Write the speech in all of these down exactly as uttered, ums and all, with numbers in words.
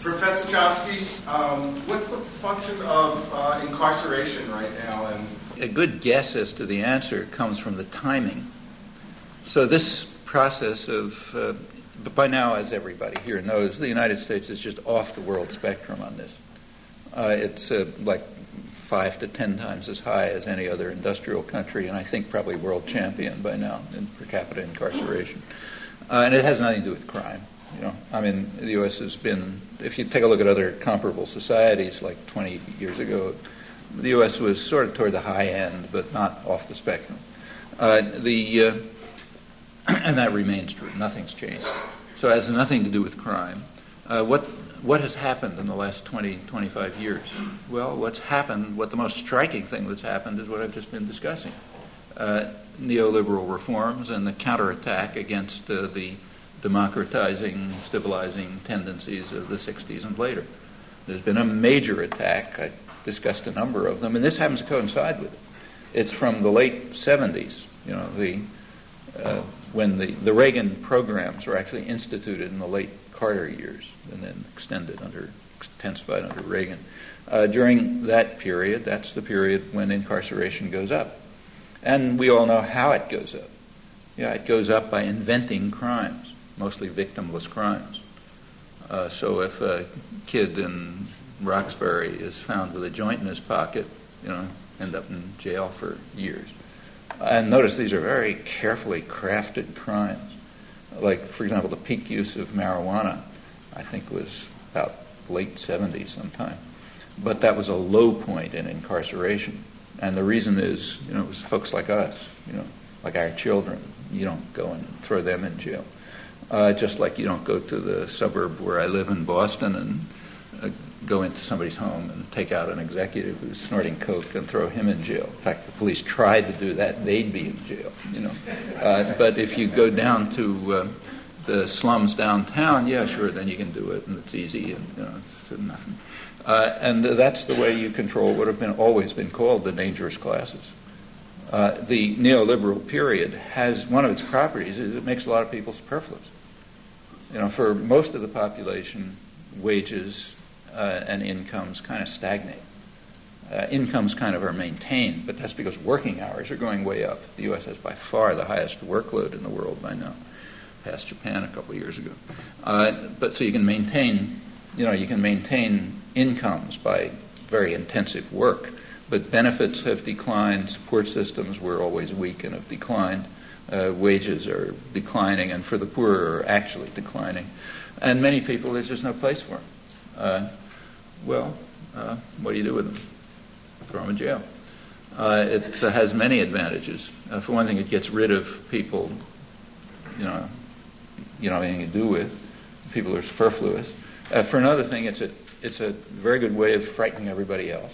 Professor Chomsky, um, what's the function of uh, incarceration right now? And a good guess as to the answer comes from the timing. So this process of, uh, but by now, as everybody here knows, the United States is just off the world spectrum on this. Uh, it's uh, like five to ten times as high as any other industrial country, and I think probably world champion by now in per capita incarceration. Uh, and it has nothing to do with crime. You know, I mean, the U S has been, if you take a look at other comparable societies like twenty years ago, the U S was sort of toward the high end, but not off the spectrum. Uh, the uh, and that remains true. Nothing's changed. So it has nothing to do with crime. Uh, what what has happened in the last twenty, twenty-five years? Well, what's happened, what the most striking thing that's happened is what I've just been discussing. Uh, neoliberal reforms and the counterattack against uh, the democratizing, stabilizing tendencies of the sixties and later. There's been a major attack. I discussed a number of them, and this happens to coincide with it. It's from the late seventies, you know, the uh, when the, the Reagan programs were actually instituted in the late Carter years and then extended under, intensified under Reagan. Uh, during that period, that's the period when incarceration goes up. And we all know how it goes up. Yeah, it goes up by inventing crimes, mostly victimless crimes. Uh, so if a kid in Roxbury is found with a joint in his pocket, you know, end up in jail for years. And notice these are very carefully crafted crimes. Like, for example, the peak use of marijuana, I think, was about late seventies sometime. But that was a low point in incarceration. And the reason is, you know, it was folks like us, you know, like our children. You don't go and throw them in jail. Uh, just like you don't go to the suburb where I live in Boston and uh, go into somebody's home and take out an executive who's snorting coke and throw him in jail. In fact, the police tried to do that; they'd be in jail, you know. Uh, but if you go down to uh, the slums downtown, yeah, sure, then you can do it, and it's easy, and you know, it's nothing. Uh, and that's the way you control what have been always been called the dangerous classes. Uh, the neoliberal period has one of its properties is it makes a lot of people superfluous. You know, for most of the population, wages uh, and incomes kind of stagnate. Uh, incomes kind of are maintained, but that's because working hours are going way up. The U S has by far the highest workload in the world by now, past Japan a couple of years ago. Uh, but so you can maintain, you know, you can maintain incomes by very intensive work, but benefits have declined, support systems were always weak and have declined. Uh, wages are declining, and for the poor are actually declining. And many people, there's just no place for them. Uh, well, uh, what do you do with them? Throw them in jail. Uh, it uh, has many advantages. Uh, for one thing, it gets rid of people, you know, you don't have anything to do with. People are superfluous. Uh, for another thing, it's a it's a very good way of frightening everybody else.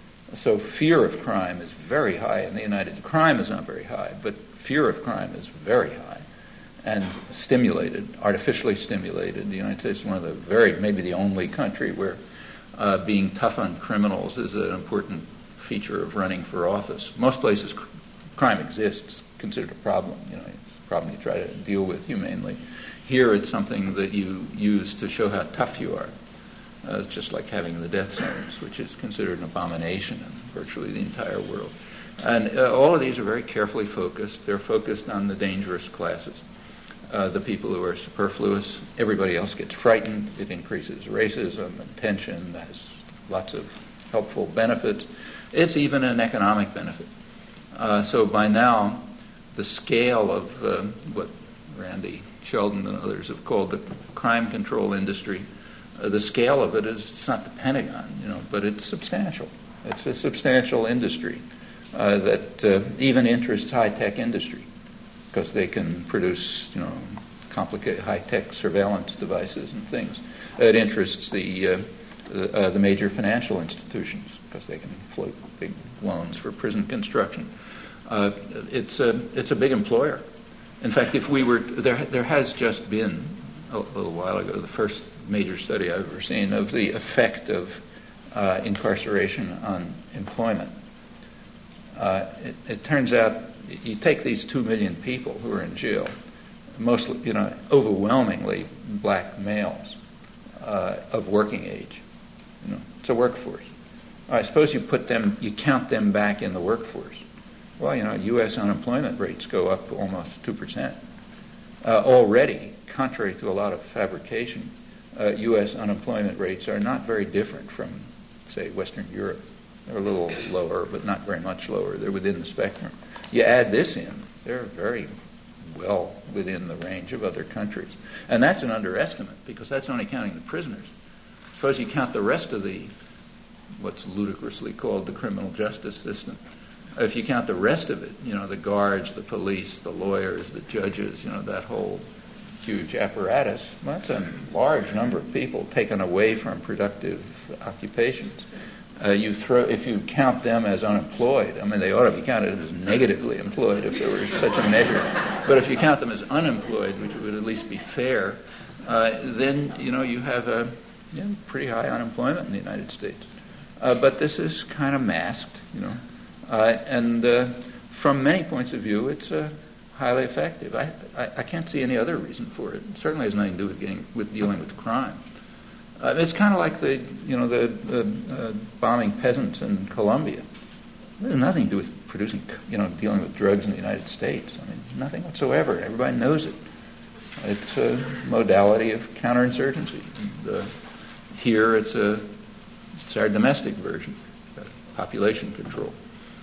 So fear of crime is very high in the United States. Crime is not very high, but fear of crime is very high and stimulated, artificially stimulated. The United States is one of the very, maybe the only country where uh, being tough on criminals is an important feature of running for office. Most places cr- crime exists, considered a problem. You know, it's a problem you try to deal with humanely. Here it's something that you use to show how tough you are. Uh, it's just like having the death sentence, which is considered an abomination in virtually the entire world. And uh, all of these are very carefully focused. They're focused on the dangerous classes, uh, the people who are superfluous. Everybody else gets frightened. It increases racism and tension. It has lots of helpful benefits. It's even an economic benefit. Uh, so by now, the scale of uh, what Randy Sheldon and others have called the crime control industry, uh, the scale of it is, it's not the Pentagon, you know, but it's substantial. It's a substantial industry. Uh, that uh, even interests high-tech industry because they can produce, you know, complicated high-tech surveillance devices and things. It interests the uh, the, uh, the major financial institutions because they can float big loans for prison construction. Uh, it's a it's a big employer. In fact, if we were there, there has just been a, a little while ago the first major study I've ever seen of the effect of uh, incarceration on employment. Uh, it, it turns out you take these two million people who are in jail, mostly, you know, overwhelmingly black males. uh, of working age. You know, it's a workforce. All right, suppose you put them, you count them back in the workforce. Well, you know, U S unemployment rates go up almost two percent. Uh, already, contrary to a lot of fabrication, uh, U S unemployment rates are not very different from, say, Western Europe. They're a little lower, but not very much lower. They're within the spectrum. You add this in, they're very well within the range of other countries. And that's an underestimate, because that's only counting the prisoners. Suppose you count the rest of the, what's ludicrously called the criminal justice system. If you count the rest of it, you know, the guards, the police, the lawyers, the judges, you know, that whole huge apparatus, well, that's a large number of people taken away from productive occupations. Uh, you throw, if you count them as unemployed, I mean, they ought to be counted as negatively employed if there were such a measure. But if you count them as unemployed, which would at least be fair, uh, then, you know, you have a you know, pretty high unemployment in the United States. Uh, but this is kind of masked, you know. Uh, and uh, from many points of view, it's uh, highly effective. I, I, I can't see any other reason for it. It certainly has nothing to do with, getting, with dealing with crime. Uh, it's kind of like the, you know, the, the uh, bombing peasants in Colombia. It has nothing to do with producing, you know, dealing with drugs in the United States. I mean, nothing whatsoever. Everybody knows it. It's a modality of counterinsurgency. And, uh, here, it's a, it's our domestic version, uh, population control.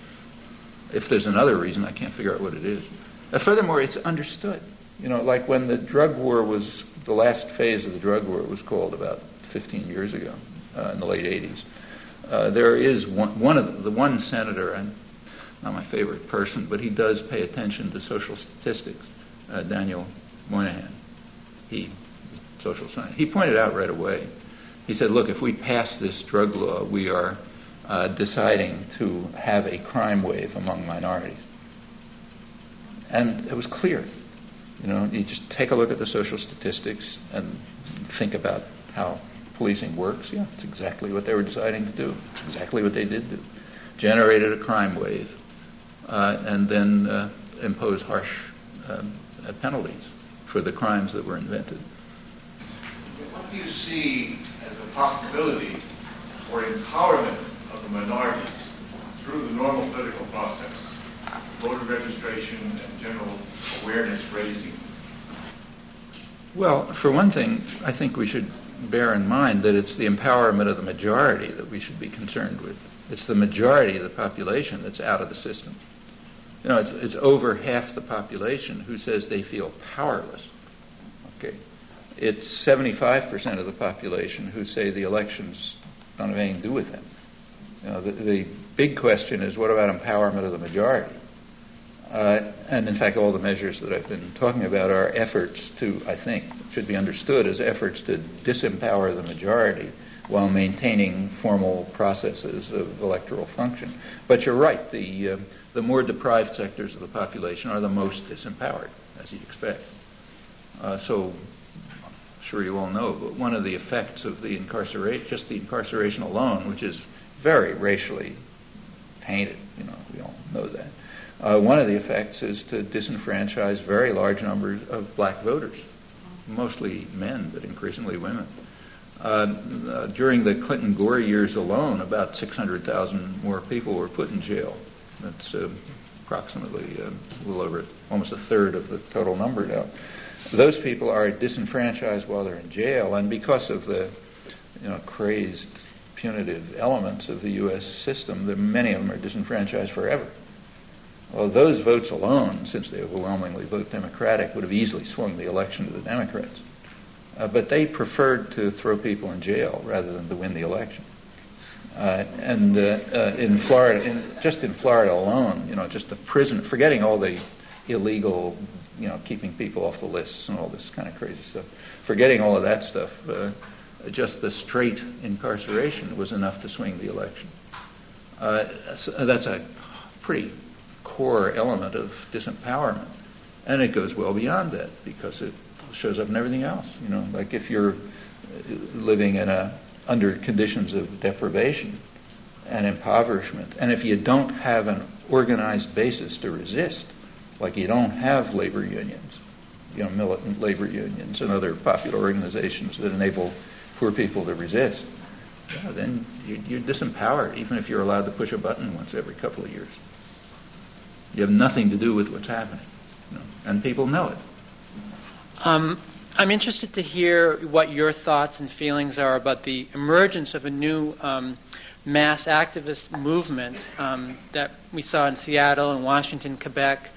If there's another reason, I can't figure out what it is. Uh, furthermore, it's understood. You know, like when the drug war was, the last phase of the drug war was called about fifteen years ago, uh, in the late eighties. Uh, there is one, one of the, the one senator, and not my favorite person, but he does pay attention to social statistics, uh, Daniel Moynihan. He, social science. He pointed out right away, he said, look, if we pass this drug law, we are Uh, deciding to have a crime wave among minorities. And it was clear. You know, you just take a look at the social statistics and think about how policing works. Yeah, it's exactly what they were deciding to do. It's exactly what they did do. Generated a crime wave uh, and then uh, impose harsh uh, penalties for the crimes that were invented. What do you see as a possibility for empowerment of the minorities through the normal political process, voter registration and general awareness raising? Well, for one thing, I think we should bear in mind that it's the empowerment of the majority that we should be concerned with. It's the majority of the population that's out of the system. You know, it's, it's over half the population who says they feel powerless. Okay, it's seventy-five percent of the population who say the elections don't have anything to do with them. You know, the, the big question is, what about empowerment of the majority? Uh, and in fact, all the measures that I've been talking about are efforts to, I think, should be understood as efforts to disempower the majority while maintaining formal processes of electoral function. But you're right, the, uh, the more deprived sectors of the population are the most disempowered, as you'd expect. Uh, so, I'm sure you all know, but one of the effects of the incarceration, just the incarceration alone, which is very racially tainted, you know, we all know that. Uh, one of the effects is to disenfranchise very large numbers of black voters, mostly men, but increasingly women. Uh, uh, during the Clinton-Gore years alone, about six hundred thousand more people were put in jail. That's uh, approximately uh, a little over, almost a third of the total number now. Those people are disenfranchised while they're in jail, and because of the, you know, crazed punitive elements of the U S system, that many of them are disenfranchised forever. Well, those votes alone, since they overwhelmingly vote Democratic, would have easily swung the election to the Democrats. Uh, but they preferred to throw people in jail rather than to win the election. Uh, and uh, uh, in Florida, in, just in Florida alone, you know, just the prison, forgetting all the illegal, you know, keeping people off the lists and all this kind of crazy stuff, forgetting all of that stuff, uh, just the straight incarceration was enough to swing the election. Uh, so that's a pretty core element of disempowerment. And it goes well beyond that because it shows up in everything else. You know, like if you're living in a under conditions of deprivation and impoverishment, and if you don't have an organized basis to resist, like you don't have labor unions, you know, militant labor unions and other popular organizations that enable poor people to resist, yeah, then you're, you're disempowered, even if you're allowed to push a button once every couple of years. You have nothing to do with what's happening, you know, and people know it. Um, I'm interested to hear what your thoughts and feelings are about the emergence of a new um, mass activist movement um, that we saw in Seattle and Washington, Quebec.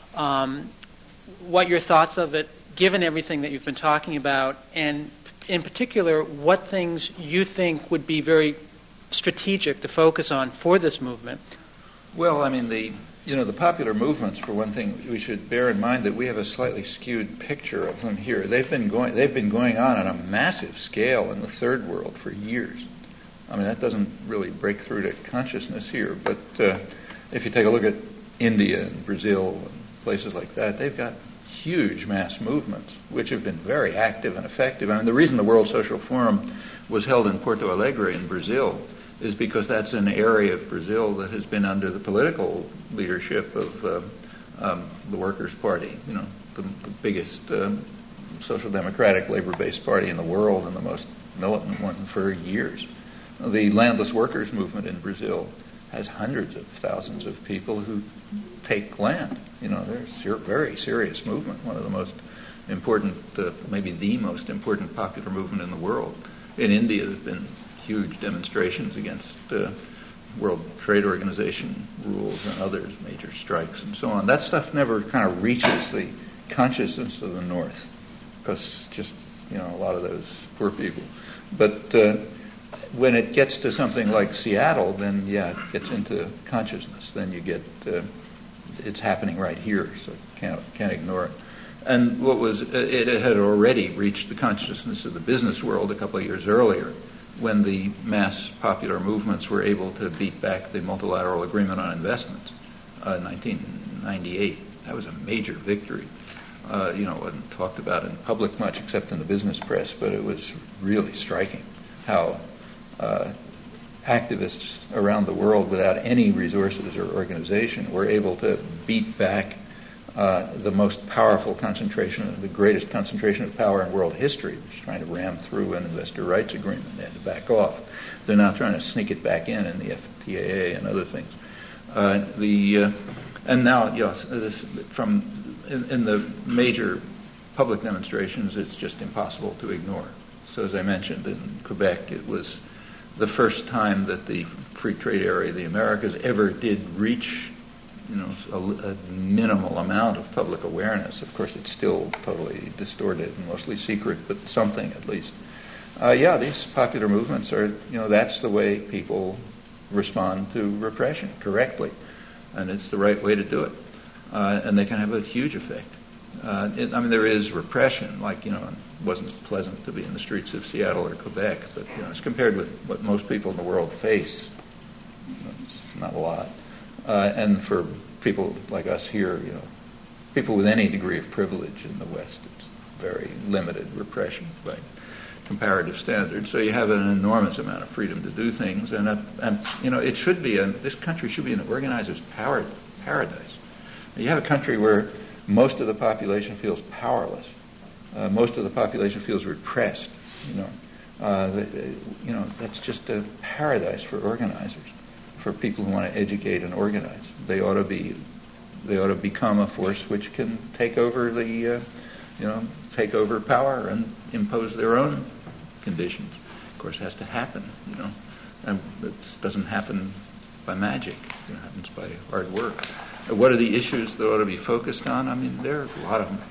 Um, what your thoughts of it, given everything that you've been talking about, and in particular, what things you think would be very strategic to focus on for this movement? Well, I mean, the you know the popular movements, for one thing, we should bear in mind that we have a slightly skewed picture of them here. They've been going they've been going on on a massive scale in the third world for years. I mean, that doesn't really break through to consciousness here, but uh, if you take a look at India and Brazil and places like that, they've got huge mass movements, which have been very active and effective. I mean, the reason the World Social Forum was held in Porto Alegre in Brazil is because that's an area of Brazil that has been under the political leadership of uh, um, the Workers' Party, you know, the, the biggest uh, social democratic labor-based party in the world and the most militant one for years. The landless workers movement in Brazil has hundreds of thousands of people who take land. You know, they're a ser- very serious movement, one of the most important, uh, maybe the most important popular movement in the world. In India, there have been huge demonstrations against uh, World Trade Organization rules and others, major strikes and so on. That stuff never kind of reaches the consciousness of the North because just, you know, a lot of those poor people. But uh, when it gets to something like Seattle, then, yeah, it gets into consciousness. Then you get, uh, it's happening right here, so can't can't ignore it. And what was, it had already reached the consciousness of the business world a couple of years earlier, when the mass popular movements were able to beat back the Multilateral Agreement on Investment uh, in nineteen ninety-eight. That was a major victory. Uh, you know, it wasn't talked about in public much except in the business press, but it was really striking how uh, activists around the world without any resources or organization were able to beat back uh, the most powerful concentration, the greatest concentration of power in world history, which is trying to ram through an investor rights agreement. They had to back off. They're now trying to sneak it back in in the F T A A and other things. Uh, the uh, and now, yes, this, from in, in the major public demonstrations, it's just impossible to ignore. So, as I mentioned, in Quebec, it was the first time that the free trade area of the Americas ever did reach, you know, a, a minimal amount of public awareness. Of course, it's still totally distorted and mostly secret, but something at least. Uh, yeah, these popular movements are, you know, that's the way people respond to repression correctly, and it's the right way to do it, uh, and they can have a huge effect. Uh, it, I mean, there is repression, like, you know, it wasn't pleasant to be in the streets of Seattle or Quebec, but, you know, it's compared with what most people in the world face, you know, it's not a lot. Uh, and for people like us here, you know, people with any degree of privilege in the West, it's very limited repression by comparative standards. So you have an enormous amount of freedom to do things, and, a, and you know, it should be, a, this country should be an organizer's power, paradise. You have a country where most of the population feels powerless. Uh, most of the population feels repressed. You know, uh, the, you know, that's just a paradise for organizers, for people who want to educate and organize. They ought to be, they ought to become a force which can take over the, uh, you know, take over power and impose their own conditions. Of course, it has to happen. You know, and it doesn't happen by magic. It happens by hard work. What are the issues that ought to be focused on? I mean, there are a lot of them.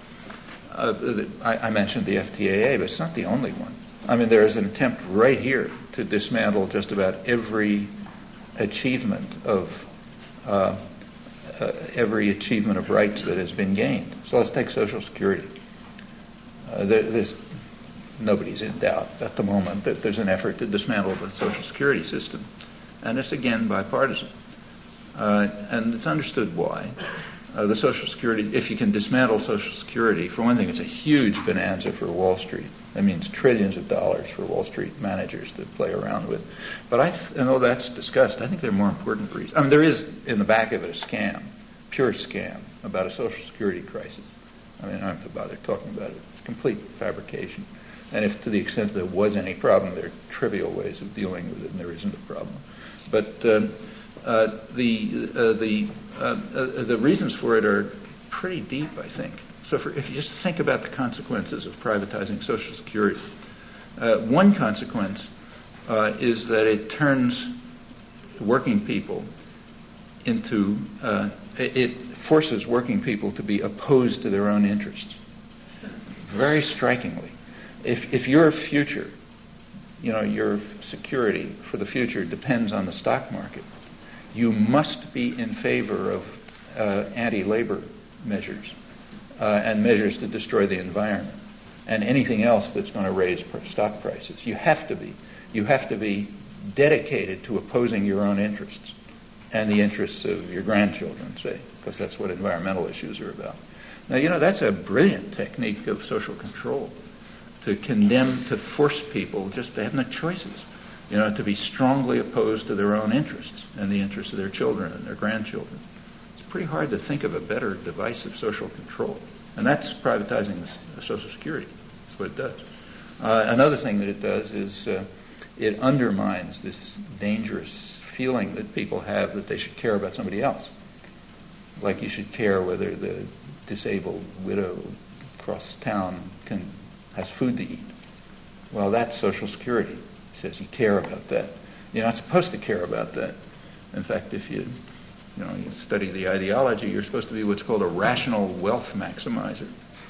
Uh, I, I mentioned the F T A A, but it's not the only one. I mean, there is an attempt right here to dismantle just about every achievement of uh, uh, every achievement of rights that has been gained. So let's take Social Security. Uh, there, there's nobody's in doubt at the moment that there's an effort to dismantle the Social Security system, and it's again bipartisan. Uh, and it's understood why. Uh, the Social Security, if you can dismantle Social Security, for one thing, it's a huge bonanza for Wall Street. That means trillions of dollars for Wall Street managers to play around with. But I, th- and though that's discussed, I think there are more important reasons. I mean, there is in the back of it a scam, pure scam, about a Social Security crisis. I mean, I don't have to bother talking about it. It's complete fabrication. And if to the extent there was any problem, there are trivial ways of dealing with it, and there isn't a problem. But uh, uh, the uh, the uh, uh, the reasons for it are pretty deep, I think. So for, if you just think about the consequences of privatizing Social Security, uh, one consequence uh, is that it turns working people into, uh, it, it forces working people to be opposed to their own interests. Very strikingly. If, if your future, you know, your security for the future depends on the stock market, you must be in favor of uh, anti-labor measures uh, and measures to destroy the environment and anything else that's going to raise stock prices. You have to be. You have to be dedicated to opposing your own interests and the interests of your grandchildren, say, because that's what environmental issues are about. Now, you know, that's a brilliant technique of social control, to condemn, to force people just to have no choices, you know, to be strongly opposed to their own interests and the interests of their children and their grandchildren. It's pretty hard to think of a better device of social control. And that's privatizing the Social Security. That's what it does. Uh, another thing that it does is uh, it undermines this dangerous feeling that people have that they should care about somebody else. Like you should care whether the disabled widow across town can has food to eat. Well, that's Social Security. It says you care about that. You're not supposed to care about that. In fact, if you, you know, you study the ideology, you're supposed to be what's called a rational wealth maximizer,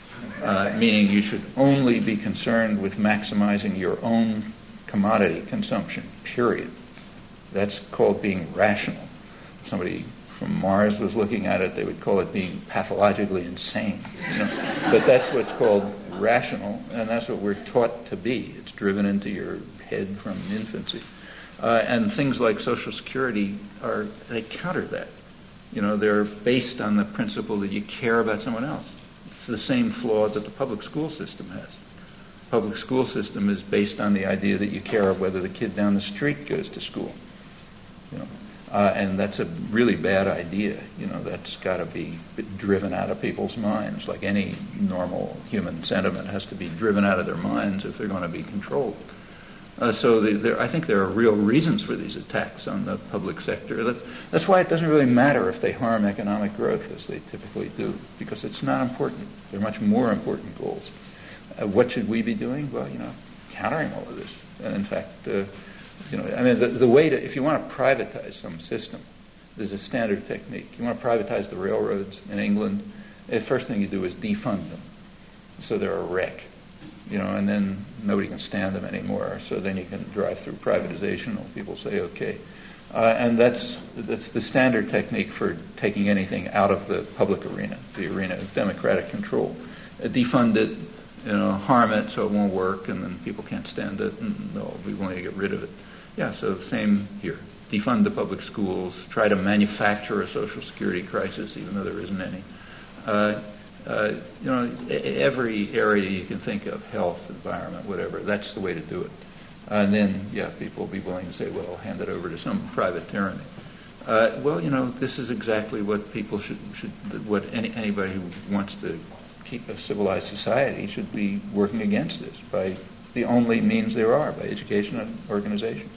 uh, meaning you should only be concerned with maximizing your own commodity consumption, period. That's called being rational. If somebody from Mars was looking at it, they would call it being pathologically insane. You know? But that's what's called rational, and that's what we're taught to be. It's driven into your head from infancy. Uh, and things like Social Security are, they counter that. You know, they're based on the principle that you care about someone else. It's the same flaw that the public school system has. The public school system is based on the idea that you care of whether the kid down the street goes to school. You know, uh, and that's a really bad idea. You know, that's got to be driven out of people's minds. Like any normal human sentiment has to be driven out of their minds if they're going to be controlled. Uh, so the, there, I think there are real reasons for these attacks on the public sector. That, that's why it doesn't really matter if they harm economic growth, as they typically do, because it's not important. There are much more important goals. Uh, what should we be doing? Well, you know, countering all of this. And in fact, uh, you know, I mean, the, the way to, if you want to privatize some system, there's a standard technique. You want to privatize the railroads in England, the first thing you do is defund them, so they're a wreck. You know, and then nobody can stand them anymore. So then you can drive through privatization, and people say, okay. Uh, and that's that's the standard technique for taking anything out of the public arena, the arena of democratic control. Uh, defund it, you know, harm it so it won't work, and then people can't stand it, and they'll be willing to get rid of it. Yeah, so the same here. Defund the public schools, try to manufacture a Social Security crisis, even though there isn't any. Uh, Uh, you know, every area you can think of, health, environment, whatever, that's the way to do it. And then, yeah, people will be willing to say, well, hand it over to some private tyranny. Uh, well, you know, this is exactly what people should, should what any, anybody who wants to keep a civilized society should be working against this by the only means there are, by education and organization.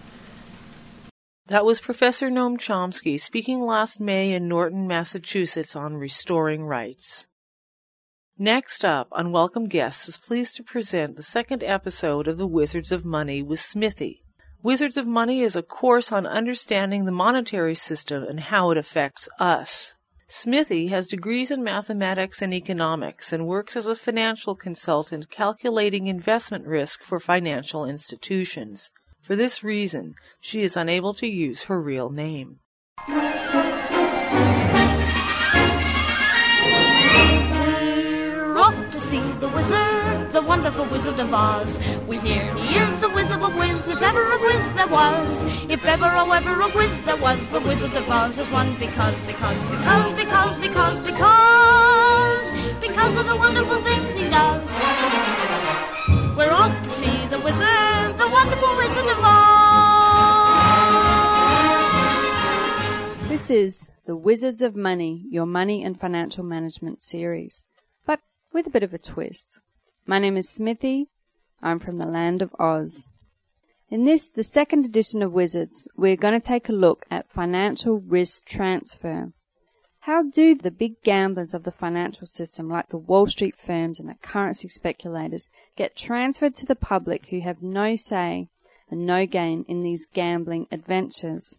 That was Professor Noam Chomsky speaking last May in Norton, Massachusetts on restoring rights. Next up, Unwelcome Guests is pleased to present the second episode of The Wizards of Money with Smithy. Wizards of Money is a course on understanding the monetary system and how it affects us. Smithy has degrees in mathematics and economics and works as a financial consultant calculating investment risk for financial institutions. For this reason, she is unable to use her real name. To see the wizard, the wonderful Wizard of Oz. We hear he is a wizard of whiz, if ever a whiz there was. If ever, oh, ever a whiz there was, the Wizard of Oz is one because, because, because, because, because, because, because of the wonderful things he does. We're off to see the wizard, the wonderful Wizard of Oz. This is The Wizards of Money, your money and financial management series, but with a bit of a twist. My name is Smithy. I'm from the land of Oz. In this, the second edition of Wizards, we're going to take a look at financial risk transfer. How do the big gamblers of the financial system, like the Wall Street firms and the currency speculators, get transferred to the public who have no say and no gain in these gambling adventures?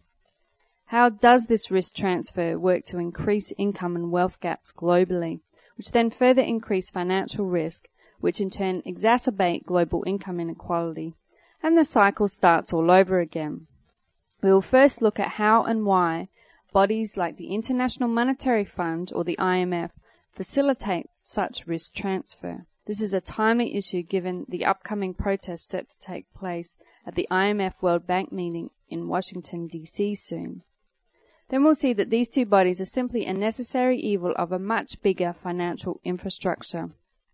How does this risk transfer work to increase income and wealth gaps globally, which then further increase financial risk, which in turn exacerbate global income inequality, and the cycle starts all over again? We will first look at how and why bodies like the International Monetary Fund or the I M F facilitate such risk transfer. This is a timely issue given the upcoming protests set to take place at the I M F World Bank meeting in Washington, D C soon. Then we'll see that these two bodies are simply a necessary evil of a much bigger financial infrastructure.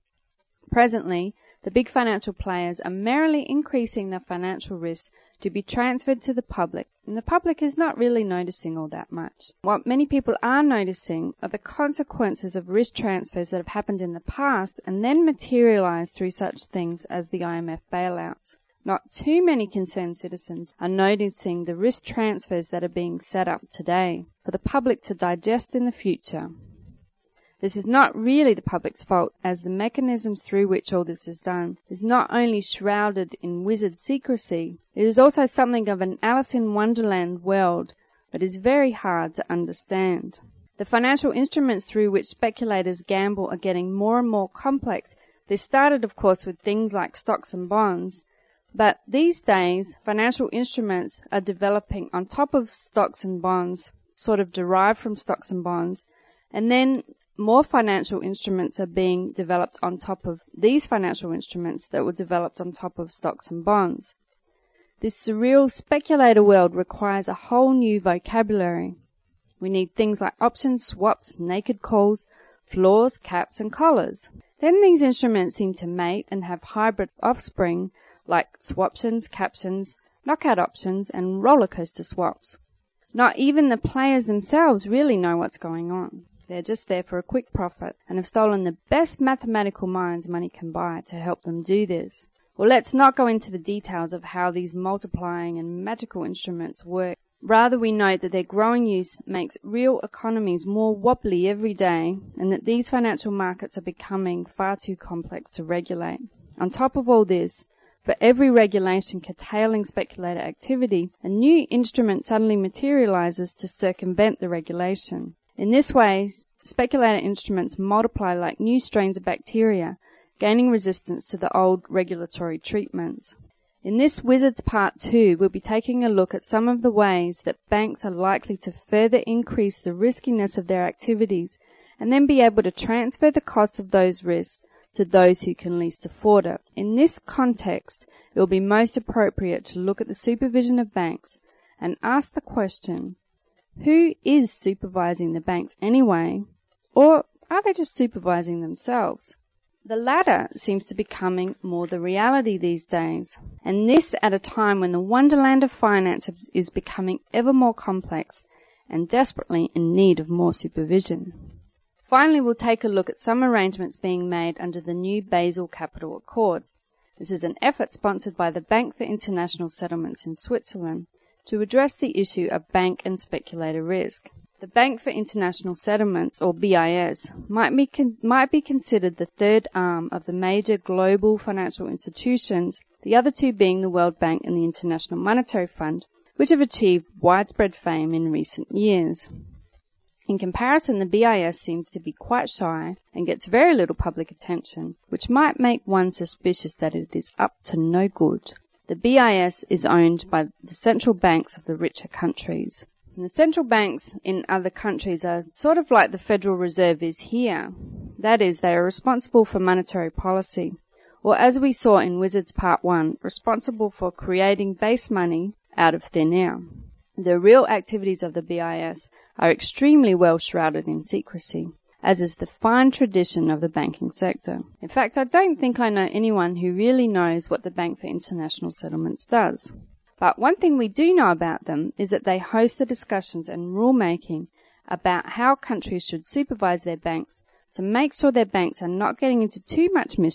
Presently, the big financial players are merrily increasing their financial risks to be transferred to the public, and the public is not really noticing all that much. What many people are noticing are the consequences of risk transfers that have happened in the past and then materialized through such things as the I M F bailouts. Not too many concerned citizens are noticing the risk transfers that are being set up today for the public to digest in the future. This is not really the public's fault, as the mechanisms through which all this is done is not only shrouded in wizard secrecy, it is also something of an Alice in Wonderland world that is very hard to understand. The financial instruments through which speculators gamble are getting more and more complex. They started, of course, with things like stocks and bonds, but these days, financial instruments are developing on top of stocks and bonds, sort of derived from stocks and bonds, and then more financial instruments are being developed on top of these financial instruments that were developed on top of stocks and bonds. This surreal speculator world requires a whole new vocabulary. We need things like options, swaps, naked calls, floors, caps, and collars. Then these instruments seem to mate and have hybrid offspring like swaptions, captions, knockout options, and roller coaster swaps. Not even the players themselves really know what's going on. They're just there for a quick profit and have stolen the best mathematical minds money can buy to help them do this. Well, let's not go into the details of how these multiplying and magical instruments work. Rather, we note that their growing use makes real economies more wobbly every day, and that these financial markets are becoming far too complex to regulate. On top of all this, for every regulation curtailing speculator activity, a new instrument suddenly materializes to circumvent the regulation. In this way, speculator instruments multiply like new strains of bacteria, gaining resistance to the old regulatory treatments. In this Wizards Part two, we'll be taking a look at some of the ways that banks are likely to further increase the riskiness of their activities and then be able to transfer the costs of those risks to those who can least afford it. In this context, it will be most appropriate to look at the supervision of banks and ask the question, who is supervising the banks anyway? Or are they just supervising themselves? The latter seems to be becoming more the reality these days, and this at a time when the wonderland of finance is becoming ever more complex and desperately in need of more supervision. Finally, we'll take a look at some arrangements being made under the new Basel Capital Accord. This is an effort sponsored by the Bank for International Settlements in Switzerland to address the issue of bank and speculator risk. The Bank for International Settlements, or B I S, might be, con- might be considered the third arm of the major global financial institutions, the other two being the World Bank and the International Monetary Fund, which have achieved widespread fame in recent years. In comparison, the B I S seems to be quite shy and gets very little public attention, which might make one suspicious that it is up to no good. The B I S is owned by the central banks of the richer countries. And the central banks in other countries are sort of like the Federal Reserve is here. That is, they are responsible for monetary policy, or as we saw in Wizards Part one, responsible for creating base money out of thin air. The real activities of the B I S are extremely well shrouded in secrecy, as is the fine tradition of the banking sector. In fact, I don't think I know anyone who really knows what the Bank for International Settlements does. But one thing we do know about them is that they host the discussions and rulemaking about how countries should supervise their banks to make sure their banks are not getting into too much mischief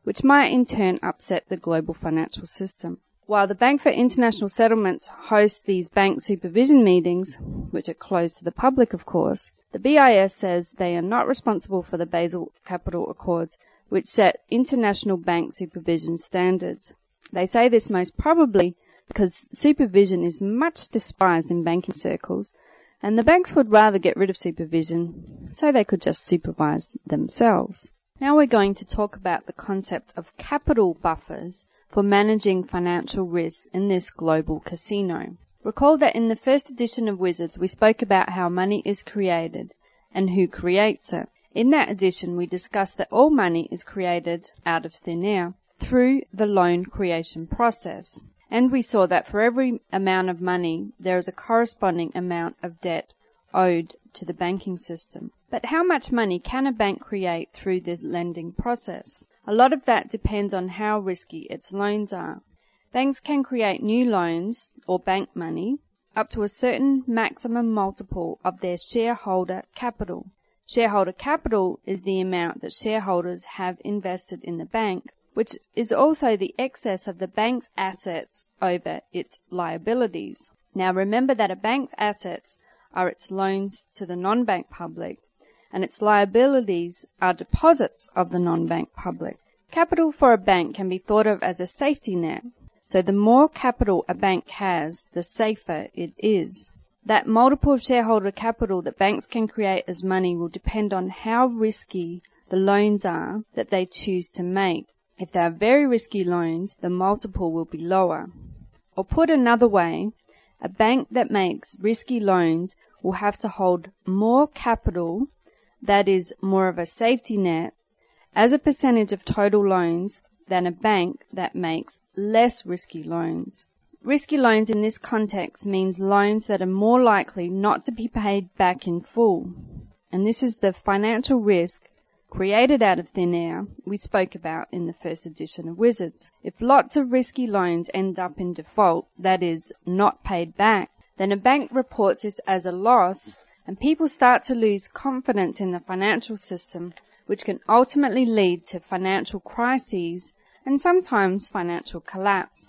which might in turn upset the global financial system. While the Bank for International Settlements hosts these bank supervision meetings, which are closed to the public of course, the B I S says they are not responsible for the Basel Capital Accords, which set international bank supervision standards. They say this most probably because supervision is much despised in banking circles, and the banks would rather get rid of supervision so they could just supervise themselves. Now we're going to talk about the concept of capital buffers for managing financial risks in this global casino. Recall that in the first edition of Wizards we spoke about how money is created and who creates it. In that edition we discussed that all money is created out of thin air through the loan creation process. And we saw that for every amount of money, there is a corresponding amount of debt owed to the banking system. But how much money can a bank create through this lending process? A lot of that depends on how risky its loans are. Banks can create new loans, or bank money, up to a certain maximum multiple of their shareholder capital. Shareholder capital is the amount that shareholders have invested in the bank, which is also the excess of the bank's assets over its liabilities. Now remember that a bank's assets are its loans to the non-bank public, and its liabilities are deposits of the non-bank public. Capital for a bank can be thought of as a safety net, so the more capital a bank has, the safer it is. That multiple of shareholder capital that banks can create as money will depend on how risky the loans are that they choose to make. If they are very risky loans, the multiple will be lower. Or put another way, a bank that makes risky loans will have to hold more capital, that is, more of a safety net, as a percentage of total loans than a bank that makes less risky loans. Risky loans in this context means loans that are more likely not to be paid back in full. And this is the financial risk created out of thin air we spoke about in the first edition of Wizards. If lots of risky loans end up in default, that is, not paid back, then a bank reports this as a loss, and people start to lose confidence in the financial system, which can ultimately lead to financial crises and sometimes financial collapse.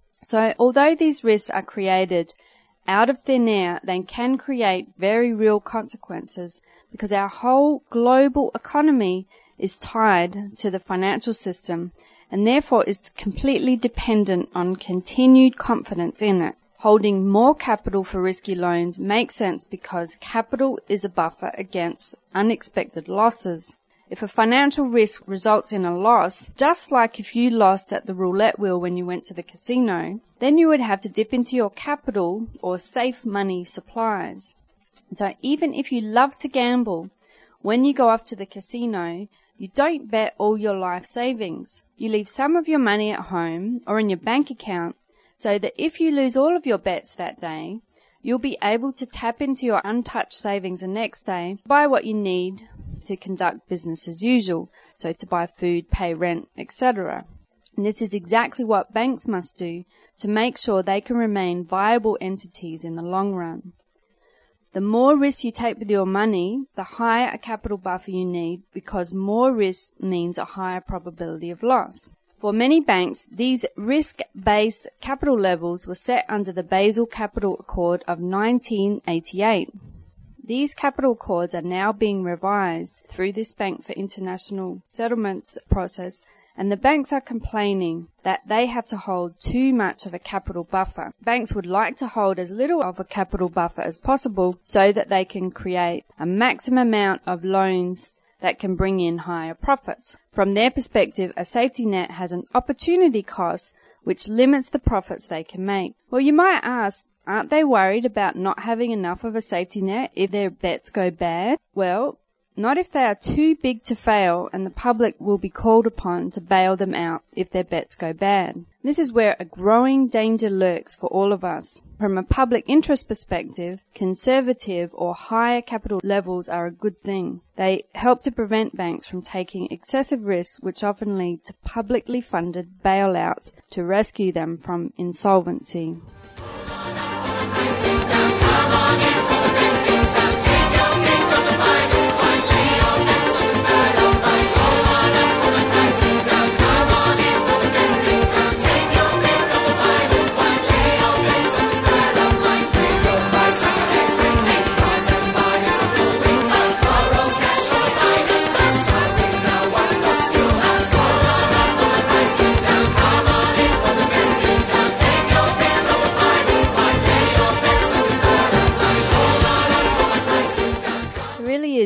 So although these risks are created out of thin air, they can create very real consequences because our whole global economy is tied to the financial system and therefore is completely dependent on continued confidence in it. Holding more capital for risky loans makes sense because capital is a buffer against unexpected losses. If a financial risk results in a loss, just like if you lost at the roulette wheel when you went to the casino, then you would have to dip into your capital or safe money supplies. So even if you love to gamble, when you go off to the casino, you don't bet all your life savings. You leave some of your money at home or in your bank account so that if you lose all of your bets that day, you'll be able to tap into your untouched savings the next day, buy what you need to conduct business as usual, so to buy food, pay rent, et cetera. And this is exactly what banks must do to make sure they can remain viable entities in the long run. The more risk you take with your money, the higher a capital buffer you need, because more risk means a higher probability of loss. For many banks, these risk-based capital levels were set under the Basel Capital Accord of nineteen eighty-eight. These capital accords are now being revised through this Bank for International Settlements process, and the banks are complaining that they have to hold too much of a capital buffer. Banks would like to hold as little of a capital buffer as possible so that they can create a maximum amount of loans that can bring in higher profits. From their perspective, a safety net has an opportunity cost which limits the profits they can make. Well, you might ask, aren't they worried about not having enough of a safety net if their bets go bad? Well, not if they are too big to fail, and the public will be called upon to bail them out if their bets go bad. This is where a growing danger lurks for all of us. From a public interest perspective, conservative or higher capital levels are a good thing. They help to prevent banks from taking excessive risks, which often lead to publicly funded bailouts to rescue them from insolvency.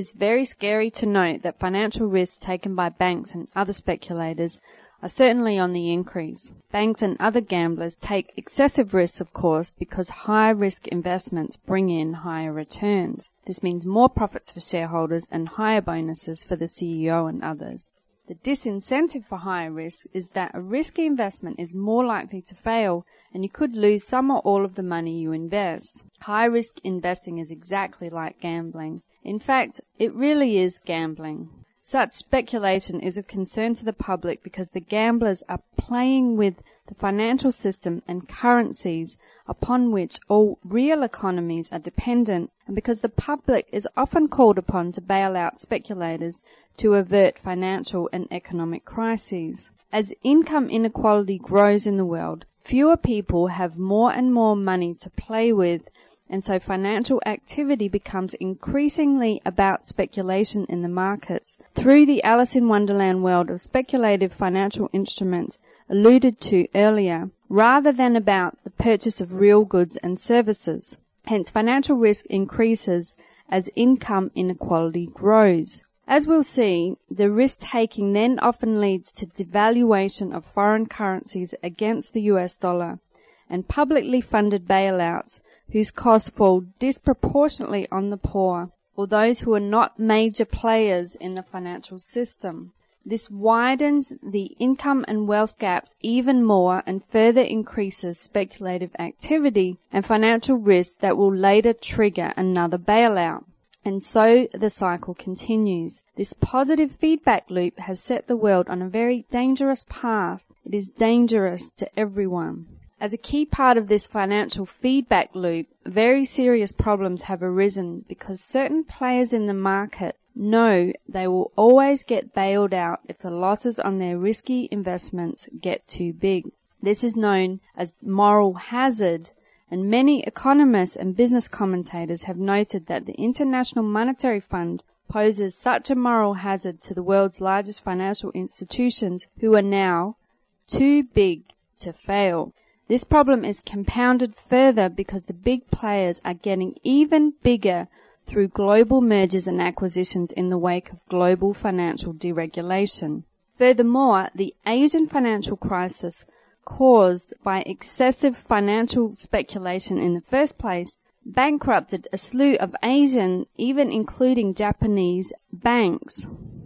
is very scary to note that financial risks taken by banks and other speculators are certainly on the increase. Banks and other gamblers take excessive risks, of course, because high-risk investments bring in higher returns. This means more profits for shareholders and higher bonuses for the C E O and others. The disincentive for higher risk is that a risky investment is more likely to fail, and you could lose some or all of the money you invest. High-risk investing is exactly like gambling. In fact, it really is gambling. Such speculation is of concern to the public because the gamblers are playing with the financial system and currencies upon which all real economies are dependent, and because the public is often called upon to bail out speculators to avert financial and economic crises. As income inequality grows in the world, fewer people have more and more money to play with, and so financial activity becomes increasingly about speculation in the markets through the Alice in Wonderland world of speculative financial instruments alluded to earlier, rather than about the purchase of real goods and services. Hence, financial risk increases as income inequality grows. As we'll see, the risk-taking then often leads to devaluation of foreign currencies against the U S dollar and publicly funded bailouts whose costs fall disproportionately on the poor or those who are not major players in the financial system. This widens the income and wealth gaps even more and further increases speculative activity and financial risk that will later trigger another bailout. And so the cycle continues. This positive feedback loop has set the world on a very dangerous path. It is dangerous to everyone. As a key part of this financial feedback loop, very serious problems have arisen because certain players in the market know they will always get bailed out if the losses on their risky investments get too big. This is known as moral hazard, and many economists and business commentators have noted that the International Monetary Fund poses such a moral hazard to the world's largest financial institutions who are now too big to fail. This problem is compounded further because the big players are getting even bigger through global mergers and acquisitions in the wake of global financial deregulation. Furthermore, the Asian financial crisis caused by excessive financial speculation in the first place bankrupted a slew of Asian, even including Japanese, banks.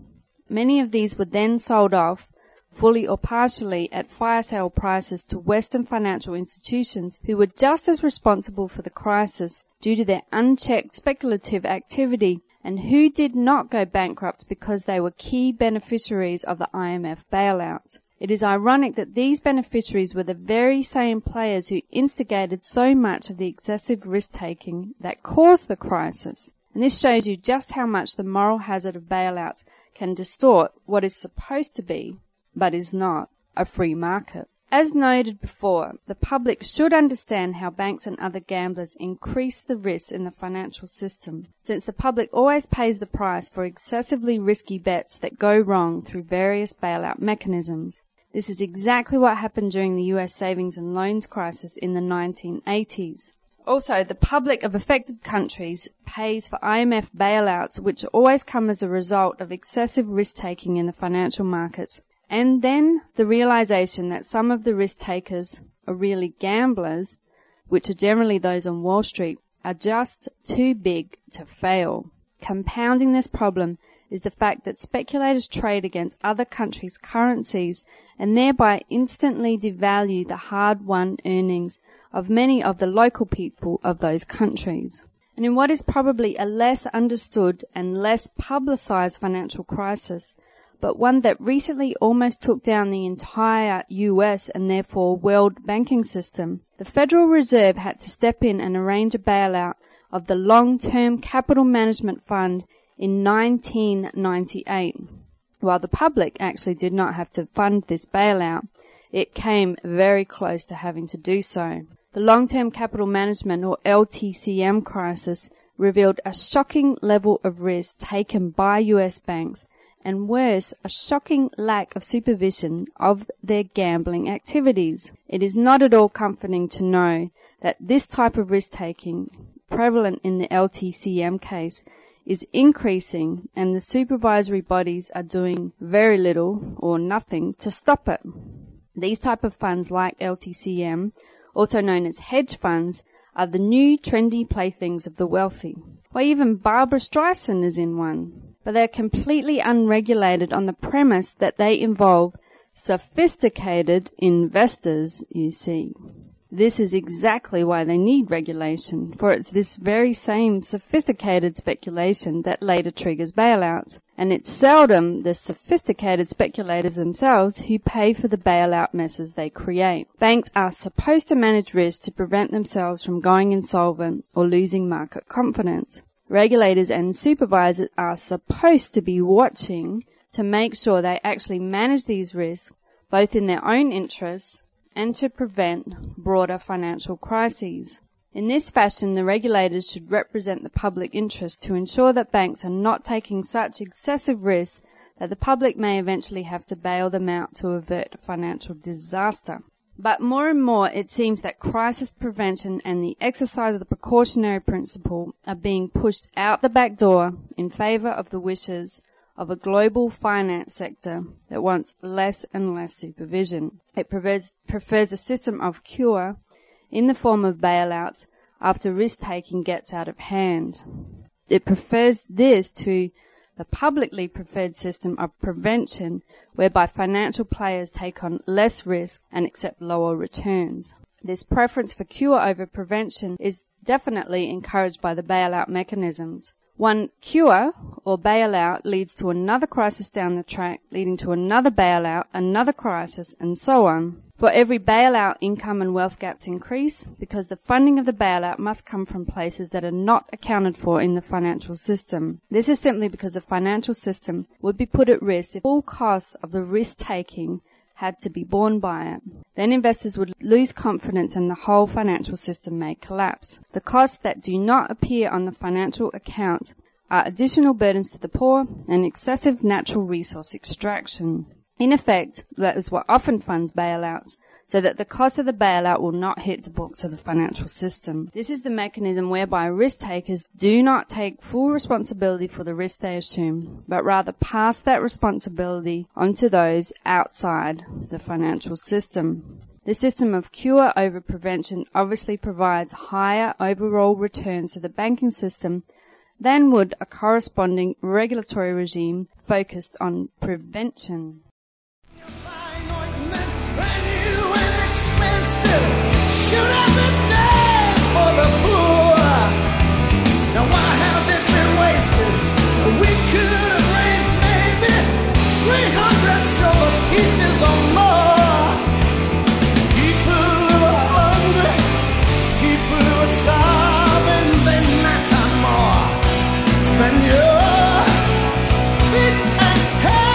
Many of these were then sold off fully or partially at fire sale prices to Western financial institutions who were just as responsible for the crisis due to their unchecked speculative activity and who did not go bankrupt because they were key beneficiaries of the I M F bailouts. It is ironic that these beneficiaries were the very same players who instigated so much of the excessive risk-taking that caused the crisis. And this shows you just how much the moral hazard of bailouts can distort what is supposed to be, but is not, a free market. As noted before, the public should understand how banks and other gamblers increase the risks in the financial system, since the public always pays the price for excessively risky bets that go wrong through various bailout mechanisms. This is exactly what happened during the U S savings and loans crisis in the nineteen eighties. Also, the public of affected countries pays for I M F bailouts, which always come as a result of excessive risk-taking in the financial markets, and then the realization that some of the risk-takers are really gamblers, which are generally those on Wall Street, are just too big to fail. Compounding this problem is the fact that speculators trade against other countries' currencies and thereby instantly devalue the hard-won earnings of many of the local people of those countries. And in what is probably a less understood and less publicized financial crisis, but one that recently almost took down the entire U S and therefore world banking system, the Federal Reserve had to step in and arrange a bailout of the Long-Term Capital Management Fund in nineteen ninety-eight. While the public actually did not have to fund this bailout, it came very close to having to do so. The Long-Term Capital Management, or L T C M crisis, revealed a shocking level of risk taken by U S banks, and worse, a shocking lack of supervision of their gambling activities. It is not at all comforting to know that this type of risk-taking, prevalent in the L T C M case, is increasing, and the supervisory bodies are doing very little or nothing to stop it. These type of funds, like L T C M, also known as hedge funds, are the new trendy playthings of the wealthy. Why, even Barbara Streisand is in one. But they're completely unregulated on the premise that they involve sophisticated investors, you see. This is exactly why they need regulation, for it's this very same sophisticated speculation that later triggers bailouts. And it's seldom the sophisticated speculators themselves who pay for the bailout messes they create. Banks are supposed to manage risk to prevent themselves from going insolvent or losing market confidence. Regulators and supervisors are supposed to be watching to make sure they actually manage these risks, both in their own interests and to prevent broader financial crises. In this fashion, the regulators should represent the public interest to ensure that banks are not taking such excessive risks that the public may eventually have to bail them out to avert financial disaster. But more and more, it seems that crisis prevention and the exercise of the precautionary principle are being pushed out the back door in favor of the wishes of a global finance sector that wants less and less supervision. It prefers, prefers a system of cure in the form of bailouts after risk-taking gets out of hand. It prefers this to the publicly preferred system of prevention, whereby financial players take on less risk and accept lower returns. This preference for cure over prevention is definitely encouraged by the bailout mechanisms. One cure or bailout leads to another crisis down the track, leading to another bailout, another crisis, and so on. For every bailout, income and wealth gaps increase because the funding of the bailout must come from places that are not accounted for in the financial system. This is simply because the financial system would be put at risk if full costs of the risk-taking had to be borne by it. Then investors would lose confidence and the whole financial system may collapse. The costs that do not appear on the financial accounts are additional burdens to the poor and excessive natural resource extraction. In effect, that is what often funds bailouts, so that the cost of the bailout will not hit the books of the financial system. This is the mechanism whereby risk takers do not take full responsibility for the risk they assume, but rather pass that responsibility onto those outside the financial system. The system of cure over prevention obviously provides higher overall returns to the banking system than would a corresponding regulatory regime focused on prevention. Should have been there for the poor. Now why has it been wasted? We could have raised maybe three hundred silver pieces or more. People who are hungry, people who are starving, they matter more than your feet and hair.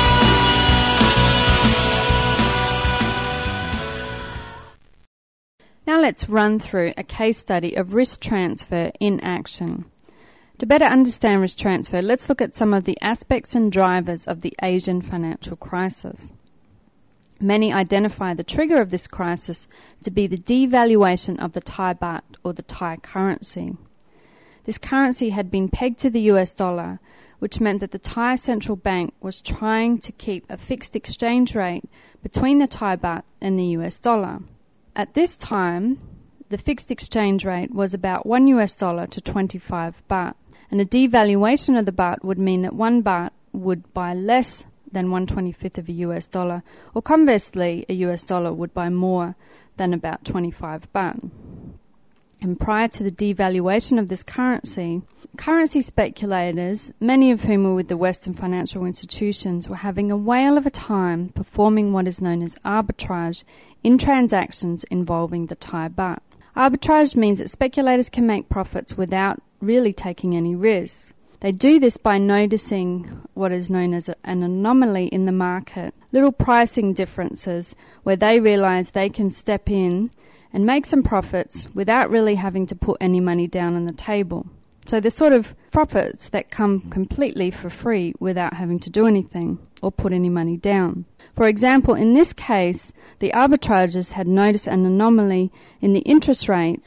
Now let's run through a case study of risk transfer in action. To better understand risk transfer, let's look at some of the aspects and drivers of the Asian financial crisis. Many identify the trigger of this crisis to be the devaluation of the Thai baht, or the Thai currency. This currency had been pegged to the U S dollar, which meant that the Thai central bank was trying to keep a fixed exchange rate between the Thai baht and the U S dollar. At this time, the fixed exchange rate was about one U S dollar to twenty-five baht, and a devaluation of the baht would mean that one baht would buy less than one twenty-fifth of a U S dollar, or conversely, a U S dollar would buy more than about twenty-five baht. And prior to the devaluation of this currency, currency speculators, many of whom were with the Western financial institutions, were having a whale of a time performing what is known as arbitrage in transactions involving the Thai baht. Arbitrage means that speculators can make profits without really taking any risks. They do this by noticing what is known as an anomaly in the market, little pricing differences where they realize they can step in and make some profits without really having to put any money down on the table. So they're sort of profits that come completely for free without having to do anything or put any money down. For example, in this case, the arbitrageurs had noticed an anomaly in the interest rates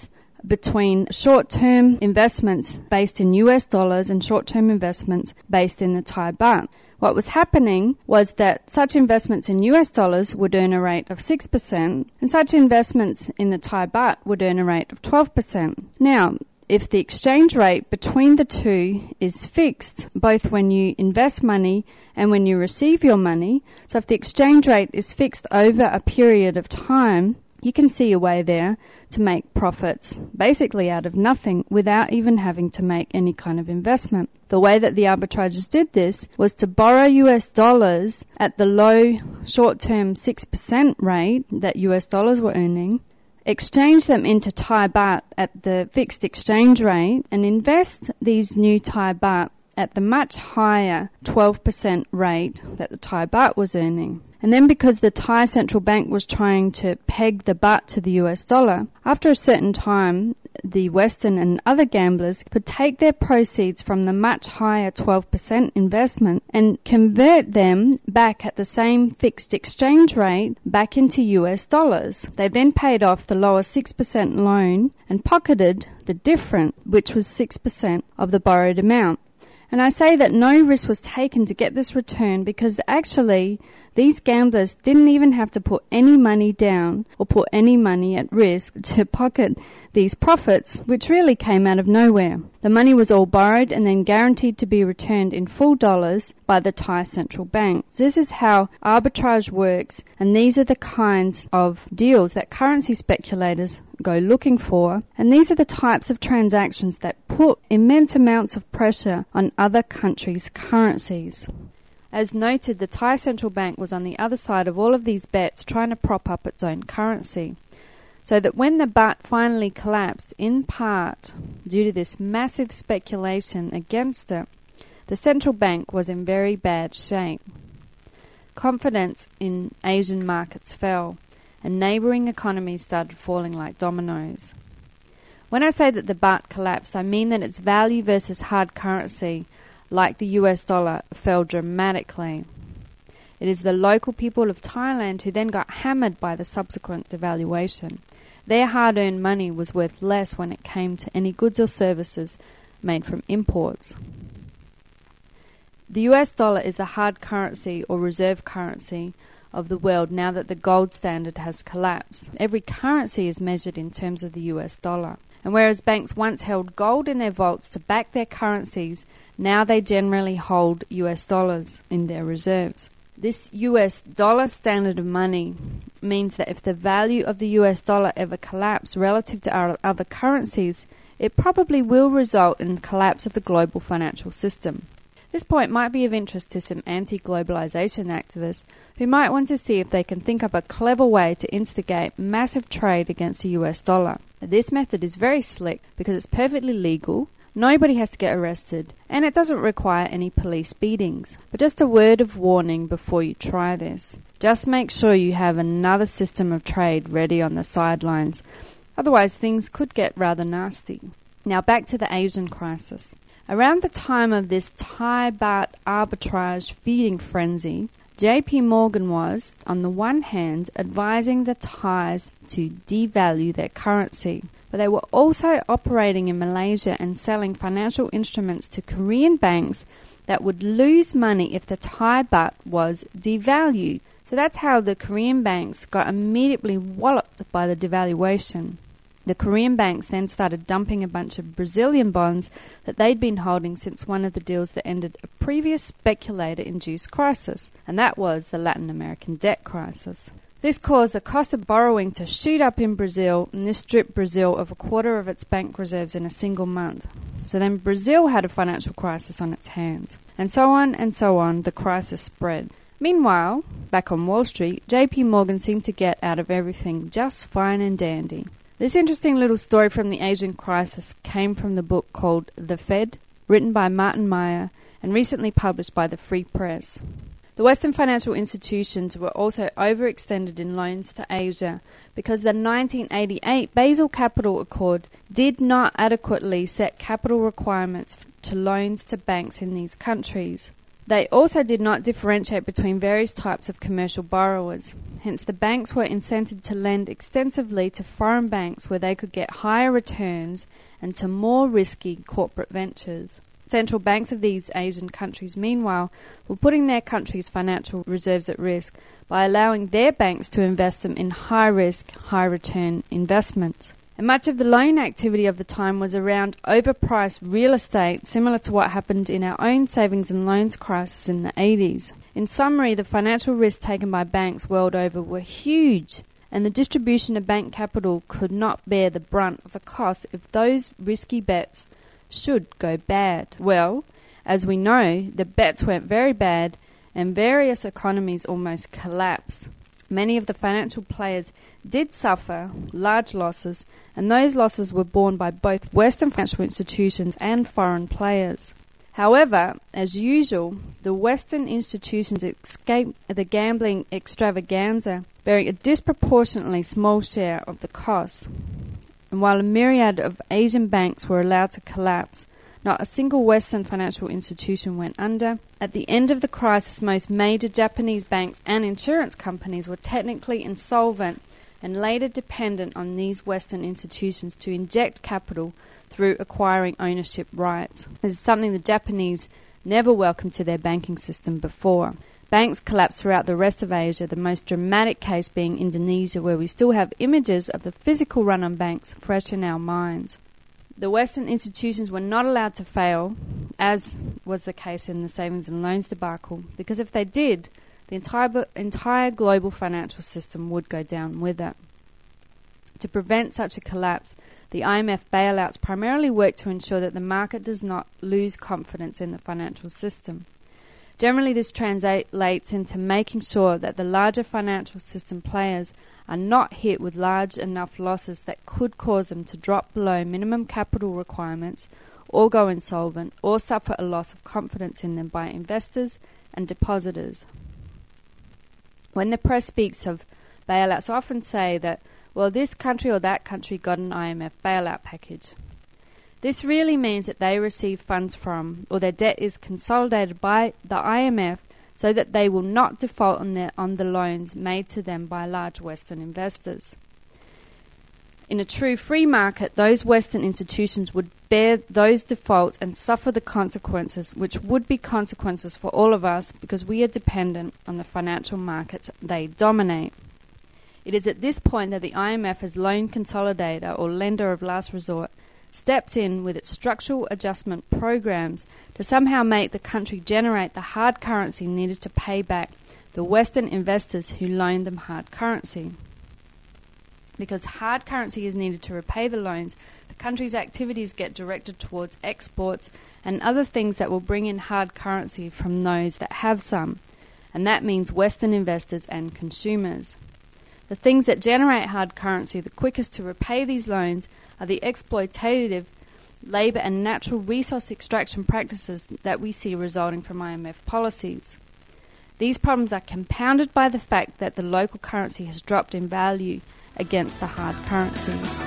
between short-term investments based in U S dollars and short-term investments based in the Thai baht. What was happening was that such investments in U S dollars would earn a rate of six percent, and such investments in the Thai baht would earn a rate of twelve percent. Now, if the exchange rate between the two is fixed, both when you invest money and when you receive your money, so if the exchange rate is fixed over a period of time, you can see a way there to make profits basically out of nothing without even having to make any kind of investment. The way that the arbitrageurs did this was to borrow U S dollars at the low short-term six percent rate that U S dollars were earning, exchange them into Thai baht at the fixed exchange rate, and invest these new Thai baht at the much higher twelve percent rate that the Thai baht was earning. And then because the Thai central bank was trying to peg the baht to the U S dollar, after a certain time, the Western and other gamblers could take their proceeds from the much higher twelve percent investment and convert them back at the same fixed exchange rate back into U S dollars. They then paid off the lower six percent loan and pocketed the difference, which was six percent of the borrowed amount. And I say that no risk was taken to get this return because actually these gamblers didn't even have to put any money down or put any money at risk to pocket these profits, which really came out of nowhere. The money was all borrowed and then guaranteed to be returned in full dollars by the Thai central bank. This is how arbitrage works, and these are the kinds of deals that currency speculators go looking for, and these are the types of transactions that put immense amounts of pressure on other countries' currencies. As noted, the Thai central bank was on the other side of all of these bets, trying to prop up its own currency. So that when the baht finally collapsed, in part due to this massive speculation against it, the central bank was in very bad shape. Confidence in Asian markets fell, and neighbouring economies started falling like dominoes. When I say that the baht collapsed, I mean that its value versus hard currency, like the U S dollar, fell dramatically. It is the local people of Thailand who then got hammered by the subsequent devaluation. Their hard-earned money was worth less when it came to any goods or services made from imports. The U S dollar is the hard currency or reserve currency of the world now that the gold standard has collapsed. Every currency is measured in terms of the U S dollar. And whereas banks once held gold in their vaults to back their currencies, now they generally hold U S dollars in their reserves. This U S dollar standard of money means that if the value of the U S dollar ever collapses relative to our other currencies, it probably will result in the collapse of the global financial system. This point might be of interest to some anti-globalization activists who might want to see if they can think up a clever way to instigate massive trade against the U S dollar. This method is very slick because it's perfectly legal, nobody has to get arrested, and it doesn't require any police beatings. But just a word of warning before you try this. Just make sure you have another system of trade ready on the sidelines, otherwise things could get rather nasty. Now back to the Asian crisis. Around the time of this Thai baht arbitrage feeding frenzy, J P Morgan was, on the one hand, advising the Thais to devalue their currency, but they were also operating in Malaysia and selling financial instruments to Korean banks that would lose money if the Thai baht was devalued. So that's how the Korean banks got immediately walloped by the devaluation. The Korean banks then started dumping a bunch of Brazilian bonds that they'd been holding since one of the deals that ended a previous speculator-induced crisis, and that was the Latin American debt crisis. This caused the cost of borrowing to shoot up in Brazil, and this stripped Brazil of a quarter of its bank reserves in a single month. So then Brazil had a financial crisis on its hands. And so on and so on, the crisis spread. Meanwhile, back on Wall Street, J P Morgan seemed to get out of everything just fine and dandy. This interesting little story from the Asian crisis came from the book called The Fed, written by Martin Meyer and recently published by the Free Press. The Western financial institutions were also overextended in loans to Asia because the nineteen eighty-eight Basel Capital Accord did not adequately set capital requirements to loans to banks in these countries. They also did not differentiate between various types of commercial borrowers. Hence, the banks were incented to lend extensively to foreign banks where they could get higher returns and to more risky corporate ventures. Central banks of these Asian countries, meanwhile, were putting their country's financial reserves at risk by allowing their banks to invest them in high-risk, high-return investments. And much of the loan activity of the time was around overpriced real estate, similar to what happened in our own savings and loans crisis in the eighties. In summary, the financial risks taken by banks world over were huge, and the distribution of bank capital could not bear the brunt of the cost if those risky bets should go bad. Well, as we know, the bets went very bad, and various economies almost collapsed. Many of the financial players did suffer large losses, and those losses were borne by both Western financial institutions and foreign players. However, as usual, the Western institutions escaped the gambling extravaganza, bearing a disproportionately small share of the costs. And while a myriad of Asian banks were allowed to collapse, not a single Western financial institution went under. At the end of the crisis, most major Japanese banks and insurance companies were technically insolvent and later dependent on these Western institutions to inject capital through acquiring ownership rights. This is something the Japanese never welcomed to their banking system before. Banks collapsed throughout the rest of Asia, the most dramatic case being Indonesia, where we still have images of the physical run on banks fresh in our minds. The Western institutions were not allowed to fail, as was the case in the savings and loans debacle, because if they did, the entire entire global financial system would go down with it. To prevent such a collapse, the I M F bailouts primarily work to ensure that the market does not lose confidence in the financial system. Generally, this translates into making sure that the larger financial system players are not hit with large enough losses that could cause them to drop below minimum capital requirements or go insolvent or suffer a loss of confidence in them by investors and depositors. When the press speaks of bailouts, I often say that, well, this country or that country got an I M F bailout package. This really means that they receive funds from, or their debt is consolidated by the I M F so that they will not default on, their, on the loans made to them by large Western investors. In a true free market, those Western institutions would bear those defaults and suffer the consequences, which would be consequences for all of us because we are dependent on the financial markets they dominate. It is at this point that the I M F, as loan consolidator or lender of last resort, steps in with its structural adjustment programs to somehow make the country generate the hard currency needed to pay back the Western investors who loaned them hard currency. Because hard currency is needed to repay the loans, the country's activities get directed towards exports and other things that will bring in hard currency from those that have some, and that means Western investors and consumers. The things that generate hard currency the quickest to repay these loans are the exploitative labour and natural resource extraction practices that we see resulting from I M F policies. These problems are compounded by the fact that the local currency has dropped in value against the hard currencies.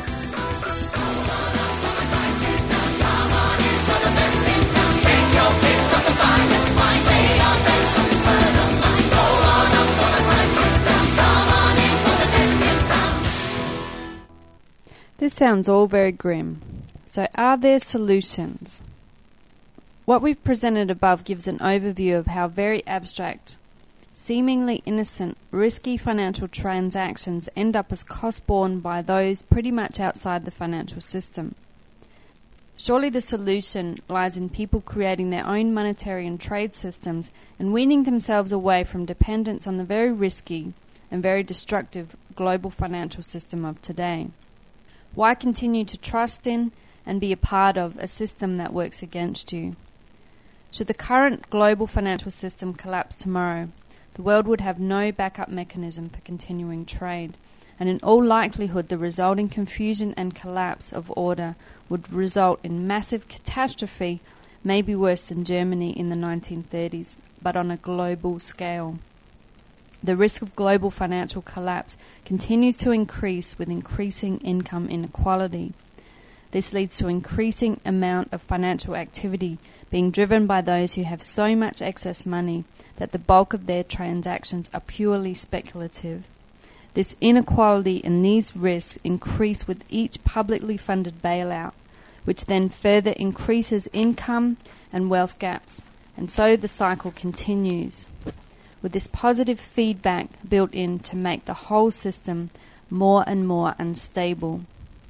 This sounds all very grim. So are there solutions? What we've presented above gives an overview of how very abstract, seemingly innocent, risky financial transactions end up as costs borne by those pretty much outside the financial system. Surely the solution lies in people creating their own monetary and trade systems and weaning themselves away from dependence on the very risky and very destructive global financial system of today. Why continue to trust in and be a part of a system that works against you? Should the current global financial system collapse tomorrow, the world would have no backup mechanism for continuing trade, and in all likelihood the resulting confusion and collapse of order would result in massive catastrophe, maybe worse than Germany in the nineteen thirties, but on a global scale. The risk of global financial collapse continues to increase with increasing income inequality. This leads to increasing amount of financial activity being driven by those who have so much excess money that the bulk of their transactions are purely speculative. This inequality and these risks increase with each publicly funded bailout, which then further increases income and wealth gaps, and so the cycle continues, with this positive feedback built in to make the whole system more and more unstable.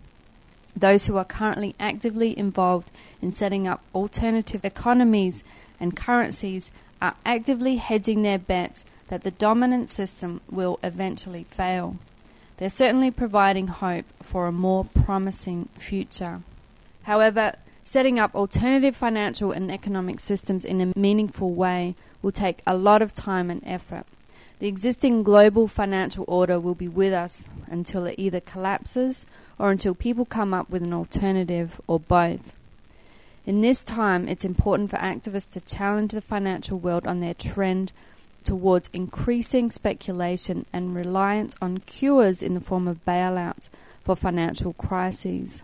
Those who are currently actively involved in setting up alternative economies and currencies are actively hedging their bets that the dominant system will eventually fail. They're certainly providing hope for a more promising future. However, setting up alternative financial and economic systems in a meaningful way will take a lot of time and effort. The existing global financial order will be with us until it either collapses or until people come up with an alternative, or both. In this time, it's important for activists to challenge the financial world on their trend towards increasing speculation and reliance on cures in the form of bailouts for financial crises.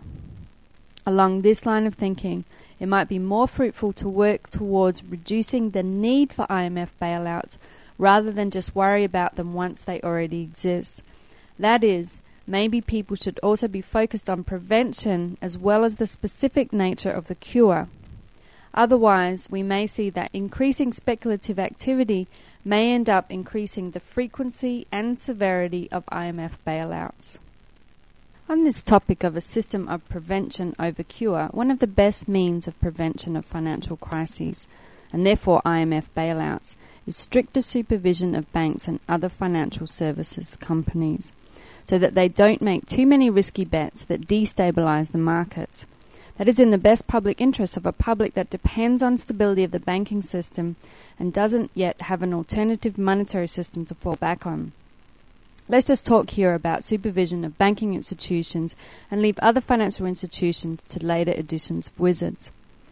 Along this line of thinking, it might be more fruitful to work towards reducing the need for I M F bailouts rather than just worry about them once they already exist. That is, maybe people should also be focused on prevention as well as the specific nature of the cure. Otherwise, we may see that increasing speculative activity may end up increasing the frequency and severity of I M F bailouts. On this topic of a system of prevention over cure, one of the best means of prevention of financial crises, and therefore I M F bailouts, is stricter supervision of banks and other financial services companies, so that they don't make too many risky bets that destabilize the markets. That is in the best public interest of a public that depends on stability of the banking system and doesn't yet have an alternative monetary system to fall back on. Let's just talk here about supervision of banking institutions and leave other financial institutions to later editions of Wizards.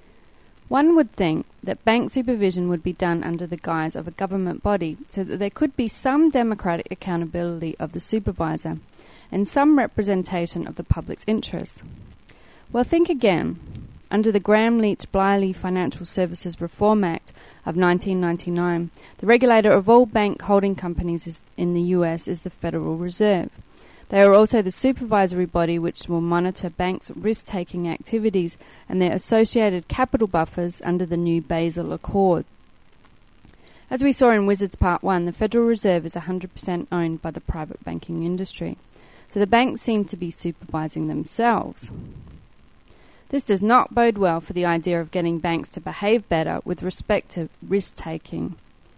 One would think that bank supervision would be done under the guise of a government body so that there could be some democratic accountability of the supervisor and some representation of the public's interest. Well, think again. Under the Gramm-Leach-Bliley Financial Services Reform Act of nineteen ninety-nine, the regulator of all bank holding companies is, in the U S is the Federal Reserve. They are also the supervisory body which will monitor banks' risk-taking activities and their associated capital buffers under the new Basel Accord. As we saw in Wizards Part one, the Federal Reserve is one hundred percent owned by the private banking industry, so the banks seem to be supervising themselves. This does not bode well for the idea of getting banks to behave better with respect to risk-taking.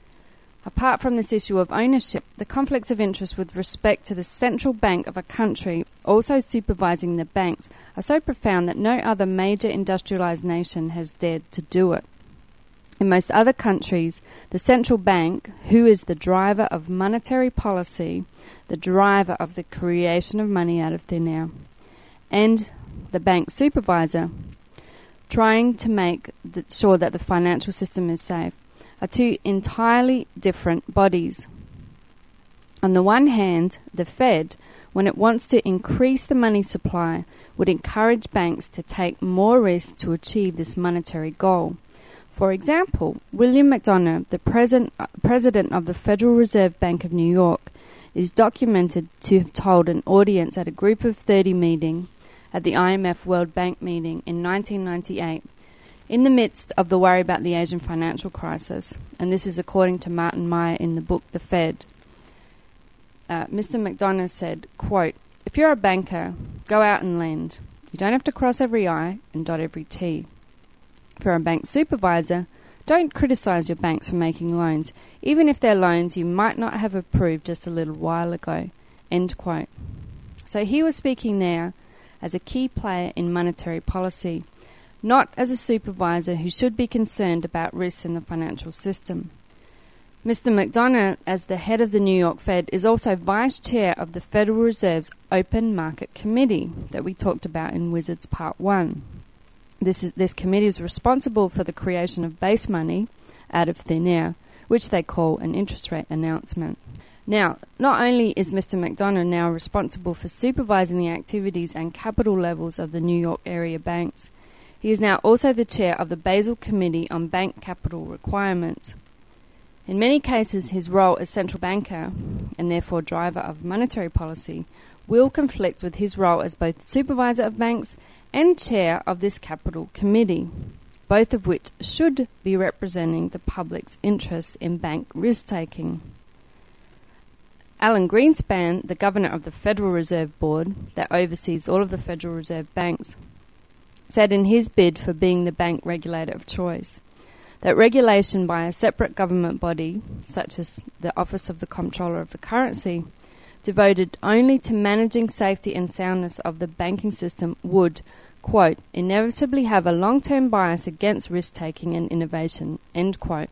Apart from this issue of ownership, the conflicts of interest with respect to the central bank of a country also supervising the banks are so profound that no other major industrialized nation has dared to do it. In most other countries, the central bank, who is the driver of monetary policy, the driver of the creation of money out of thin air, and the bank supervisor, trying to make the, sure that the financial system is safe, are two entirely different bodies. On the one hand, the Fed, when it wants to increase the money supply, would encourage banks to take more risk to achieve this monetary goal. For example, William McDonough, the present, uh, president of the Federal Reserve Bank of New York, is documented to have told an audience at a Group of thirty meeting at the I M F World Bank meeting in nineteen ninety-eight, in the midst of the worry about the Asian financial crisis, and this is according to Martin Meyer in the book The Fed, uh, Mister McDonough said, quote, "If you're a banker, go out and lend. You don't have to cross every I and dot every T. If you're a bank supervisor, don't criticize your banks for making loans, even if they're loans you might not have approved just a little while ago." End quote. So he was speaking there as a key player in monetary policy, not as a supervisor who should be concerned about risks in the financial system. Mister McDonough, as the head of the New York Fed, is also vice chair of the Federal Reserve's Open Market Committee that we talked about in Wizards Part one. This, is, this committee is responsible for the creation of base money out of thin air, which they call an interest rate announcement. Now, not only is Mister McDonough now responsible for supervising the activities and capital levels of the New York area banks, he is now also the chair of the Basel Committee on Bank Capital Requirements. In many cases, his role as central banker, and therefore driver of monetary policy, will conflict with his role as both supervisor of banks and chair of this capital committee, both of which should be representing the public's interests in bank risk-taking. Alan Greenspan, the governor of the Federal Reserve Board that oversees all of the Federal Reserve banks, said in his bid for being the bank regulator of choice that regulation by a separate government body, such as the Office of the Comptroller of the Currency, devoted only to managing safety and soundness of the banking system would, quote, inevitably have a long-term bias against risk-taking and innovation, end quote.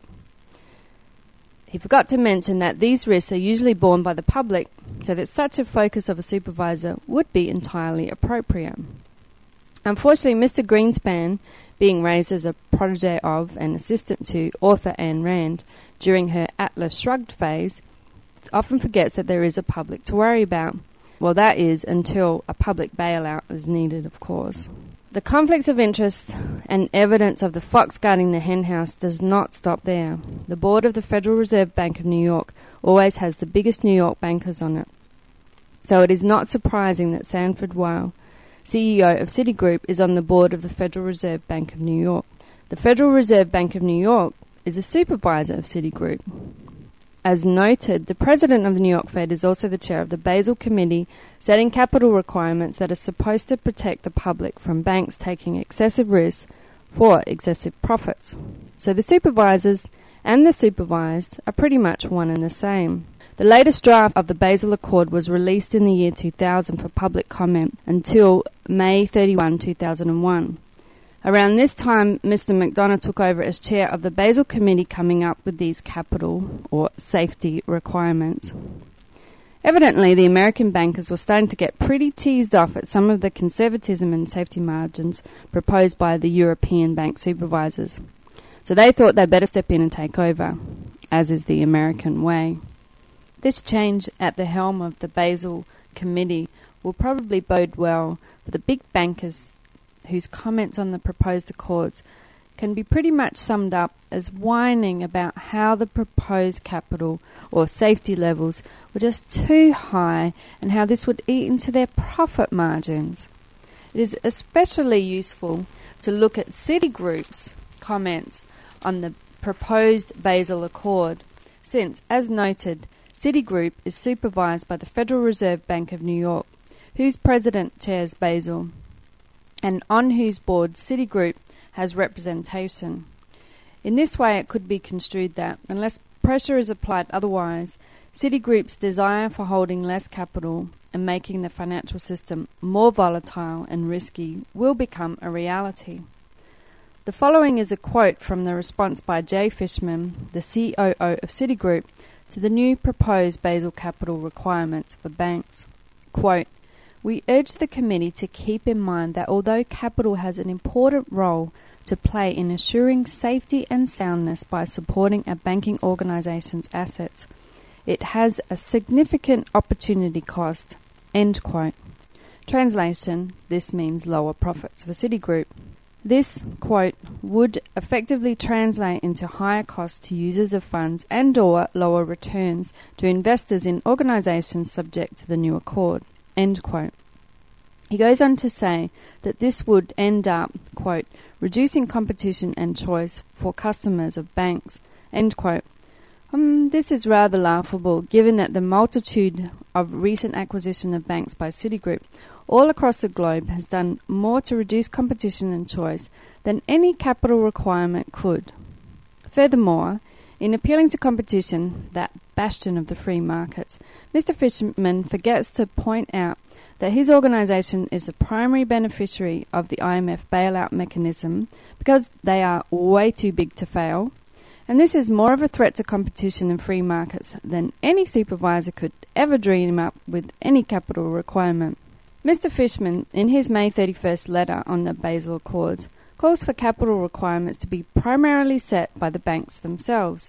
He forgot to mention that these risks are usually borne by the public, so that such a focus of a supervisor would be entirely appropriate. Unfortunately, Mister Greenspan, being raised as a protege of and assistant to author Ayn Rand during her Atlas Shrugged phase, often forgets that there is a public to worry about. Well, that is until a public bailout is needed, of course. The conflicts of interest and evidence of the fox guarding the henhouse does not stop there. The board of the Federal Reserve Bank of New York always has the biggest New York bankers on it. So it is not surprising that Sanford Weill, C E O of Citigroup, is on the board of the Federal Reserve Bank of New York. The Federal Reserve Bank of New York is a supervisor of Citigroup. As noted, the president of the New York Fed is also the chair of the Basel Committee, setting capital requirements that are supposed to protect the public from banks taking excessive risks for excessive profits. So the supervisors and the supervised are pretty much one and the same. The latest draft of the Basel Accord was released in the year two thousand for public comment until May thirty-first, two thousand one. Around this time, Mister McDonough took over as chair of the Basel Committee, coming up with these capital or safety requirements. Evidently, the American bankers were starting to get pretty teased off at some of the conservatism and safety margins proposed by the European bank supervisors. So they thought they'd better step in and take over, as is the American way. This change at the helm of the Basel Committee will probably bode well for the big bankers whose comments on the proposed accords can be pretty much summed up as whining about how the proposed capital or safety levels were just too high and how this would eat into their profit margins. It is especially useful to look at Citigroup's comments on the proposed Basel Accord, since, as noted, Citigroup is supervised by the Federal Reserve Bank of New York, whose president chairs Basel, and on whose board Citigroup has representation. In this way, it could be construed that, unless pressure is applied otherwise, Citigroup's desire for holding less capital and making the financial system more volatile and risky will become a reality. The following is a quote from the response by Jay Fishman, the C O O of Citigroup, to the new proposed Basel capital requirements for banks. Quote, "We urge the committee to keep in mind that although capital has an important role to play in assuring safety and soundness by supporting a banking organization's assets, it has a significant opportunity cost." End quote. Translation, this means lower profits for Citigroup. This, quote, would effectively translate into higher costs to users of funds and or lower returns to investors in organizations subject to the new accord. End quote. He goes on to say that this would end up, quote, reducing competition and choice for customers of banks, end quote. Um, this is rather laughable, given that the multitude of recent acquisition of banks by Citigroup all across the globe has done more to reduce competition and choice than any capital requirement could. Furthermore, in appealing to competition, that bastion of the free markets, Mister Fishman forgets to point out that his organization is the primary beneficiary of the I M F bailout mechanism because they are way too big to fail, and this is more of a threat to competition and free markets than any supervisor could ever dream up with any capital requirement. Mister Fishman, in his May thirty-first letter on the Basel Accords, calls for capital requirements to be primarily set by the banks themselves,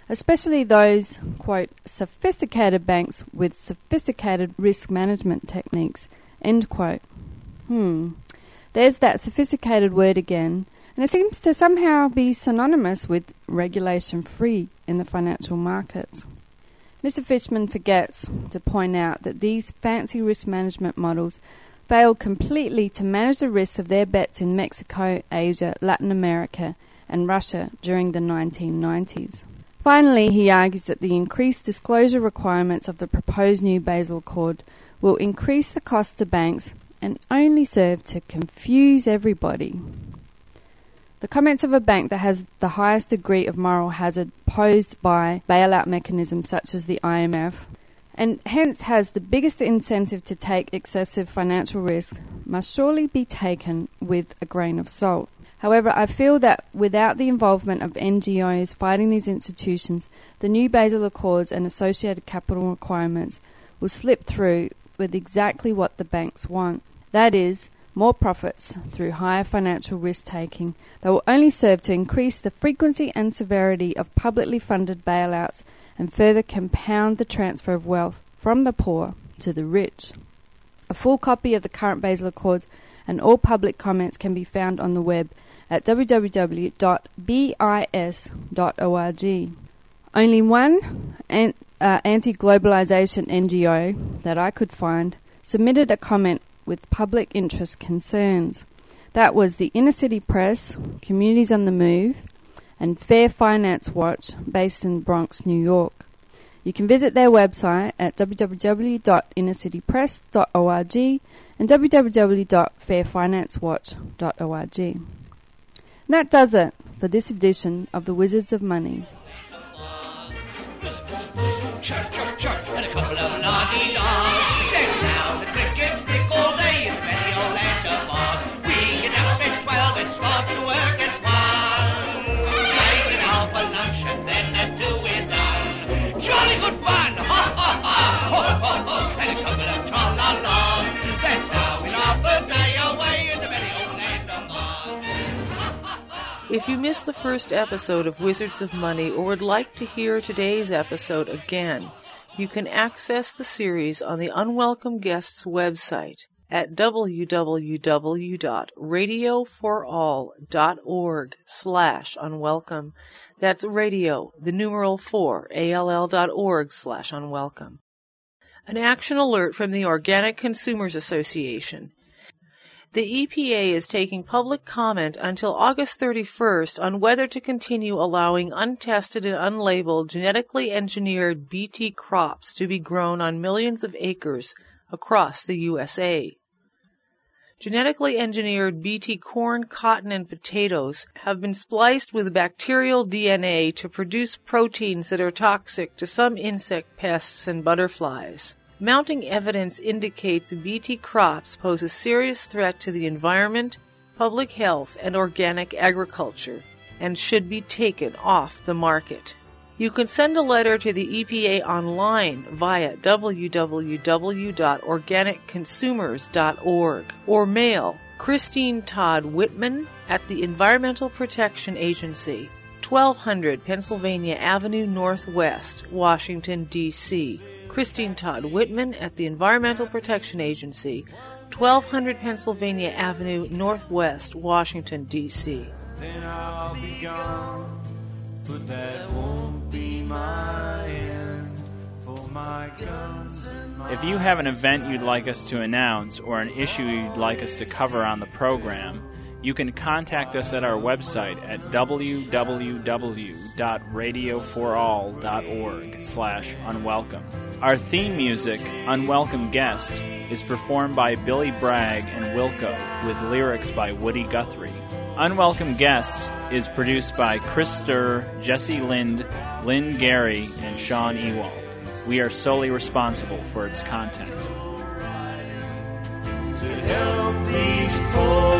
especially those, quote, sophisticated banks with sophisticated risk management techniques, end quote. Hmm. There's that sophisticated word again, and it seems to somehow be synonymous with regulation-free in the financial markets. Mister Fishman forgets to point out that these fancy risk management models failed completely to manage the risks of their bets in Mexico, Asia, Latin America, and Russia during the nineteen nineties. Finally, he argues that the increased disclosure requirements of the proposed new Basel Accord will increase the cost to banks and only serve to confuse everybody. The comments of a bank that has the highest degree of moral hazard posed by bailout mechanisms such as the I M F, and hence has the biggest incentive to take excessive financial risk, must surely be taken with a grain of salt. However, I feel that without the involvement of N G Os fighting these institutions, the new Basel Accords and associated capital requirements will slip through with exactly what the banks want. That is, more profits through higher financial risk-taking that will only serve to increase the frequency and severity of publicly funded bailouts and further compound the transfer of wealth from the poor to the rich. A full copy of the current Basel Accords and all public comments can be found on the web at w w w dot bis dot org. Only one an, uh, anti-globalization N G O that I could find submitted a comment with public interest concerns. That was the Inner City Press, Communities on the Move, and Fair Finance Watch, based in Bronx, New York. You can visit their website at w w w dot inner city press dot org and w w w dot fair finance watch dot org. And that does it for this edition of the Wizards of Money. Chirp, chirp, chirp, and a couple of la-dee-daws. Then now the crickets stick all day in the merry old land of Oz. We get up at twelve and start to work at one. I get out for lunch and then at two we're done. Jolly good fun, ha ha ha, ho ho ho, and a couple of tra-la-las. That's how we laugh the day away in the merry old land of Oz. If you missed the first episode of Wizards of Money or would like to hear today's episode again, you can access the series on the Unwelcome Guests website at w w w dot radio for all dot org slash unwelcome. That's radio, the numeral four, A L L dot org slash unwelcome. An action alert from the Organic Consumers Association. The E P A is taking public comment until August thirty-first on whether to continue allowing untested and unlabeled genetically engineered B T crops to be grown on millions of acres across the U S A. Genetically engineered B T corn, cotton, and potatoes have been spliced with bacterial D N A to produce proteins that are toxic to some insect pests and butterflies. Mounting evidence indicates B T crops pose a serious threat to the environment, public health, and organic agriculture, and should be taken off the market. You can send a letter to the E P A online via w w w dot organic consumers dot org or mail Christine Todd Whitman at the Environmental Protection Agency, twelve hundred Pennsylvania Avenue Northwest, Washington, D C Christine Todd Whitman at the Environmental Protection Agency, twelve hundred Pennsylvania Avenue Northwest, Washington, D C Then I'll be gone, but that won't be my end for my guns and my... If you have an event you'd like us to announce or an issue you'd like us to cover on the program, you can contact us at our website at w w w dot radio for all dot org slash unwelcome. Our theme music, Unwelcome Guest, is performed by Billy Bragg and Wilco, with lyrics by Woody Guthrie. Unwelcome Guests is produced by Chris Sturr, Jesse Lind, Lynn Gary, and Sean Ewald. We are solely responsible for its content. To help these poor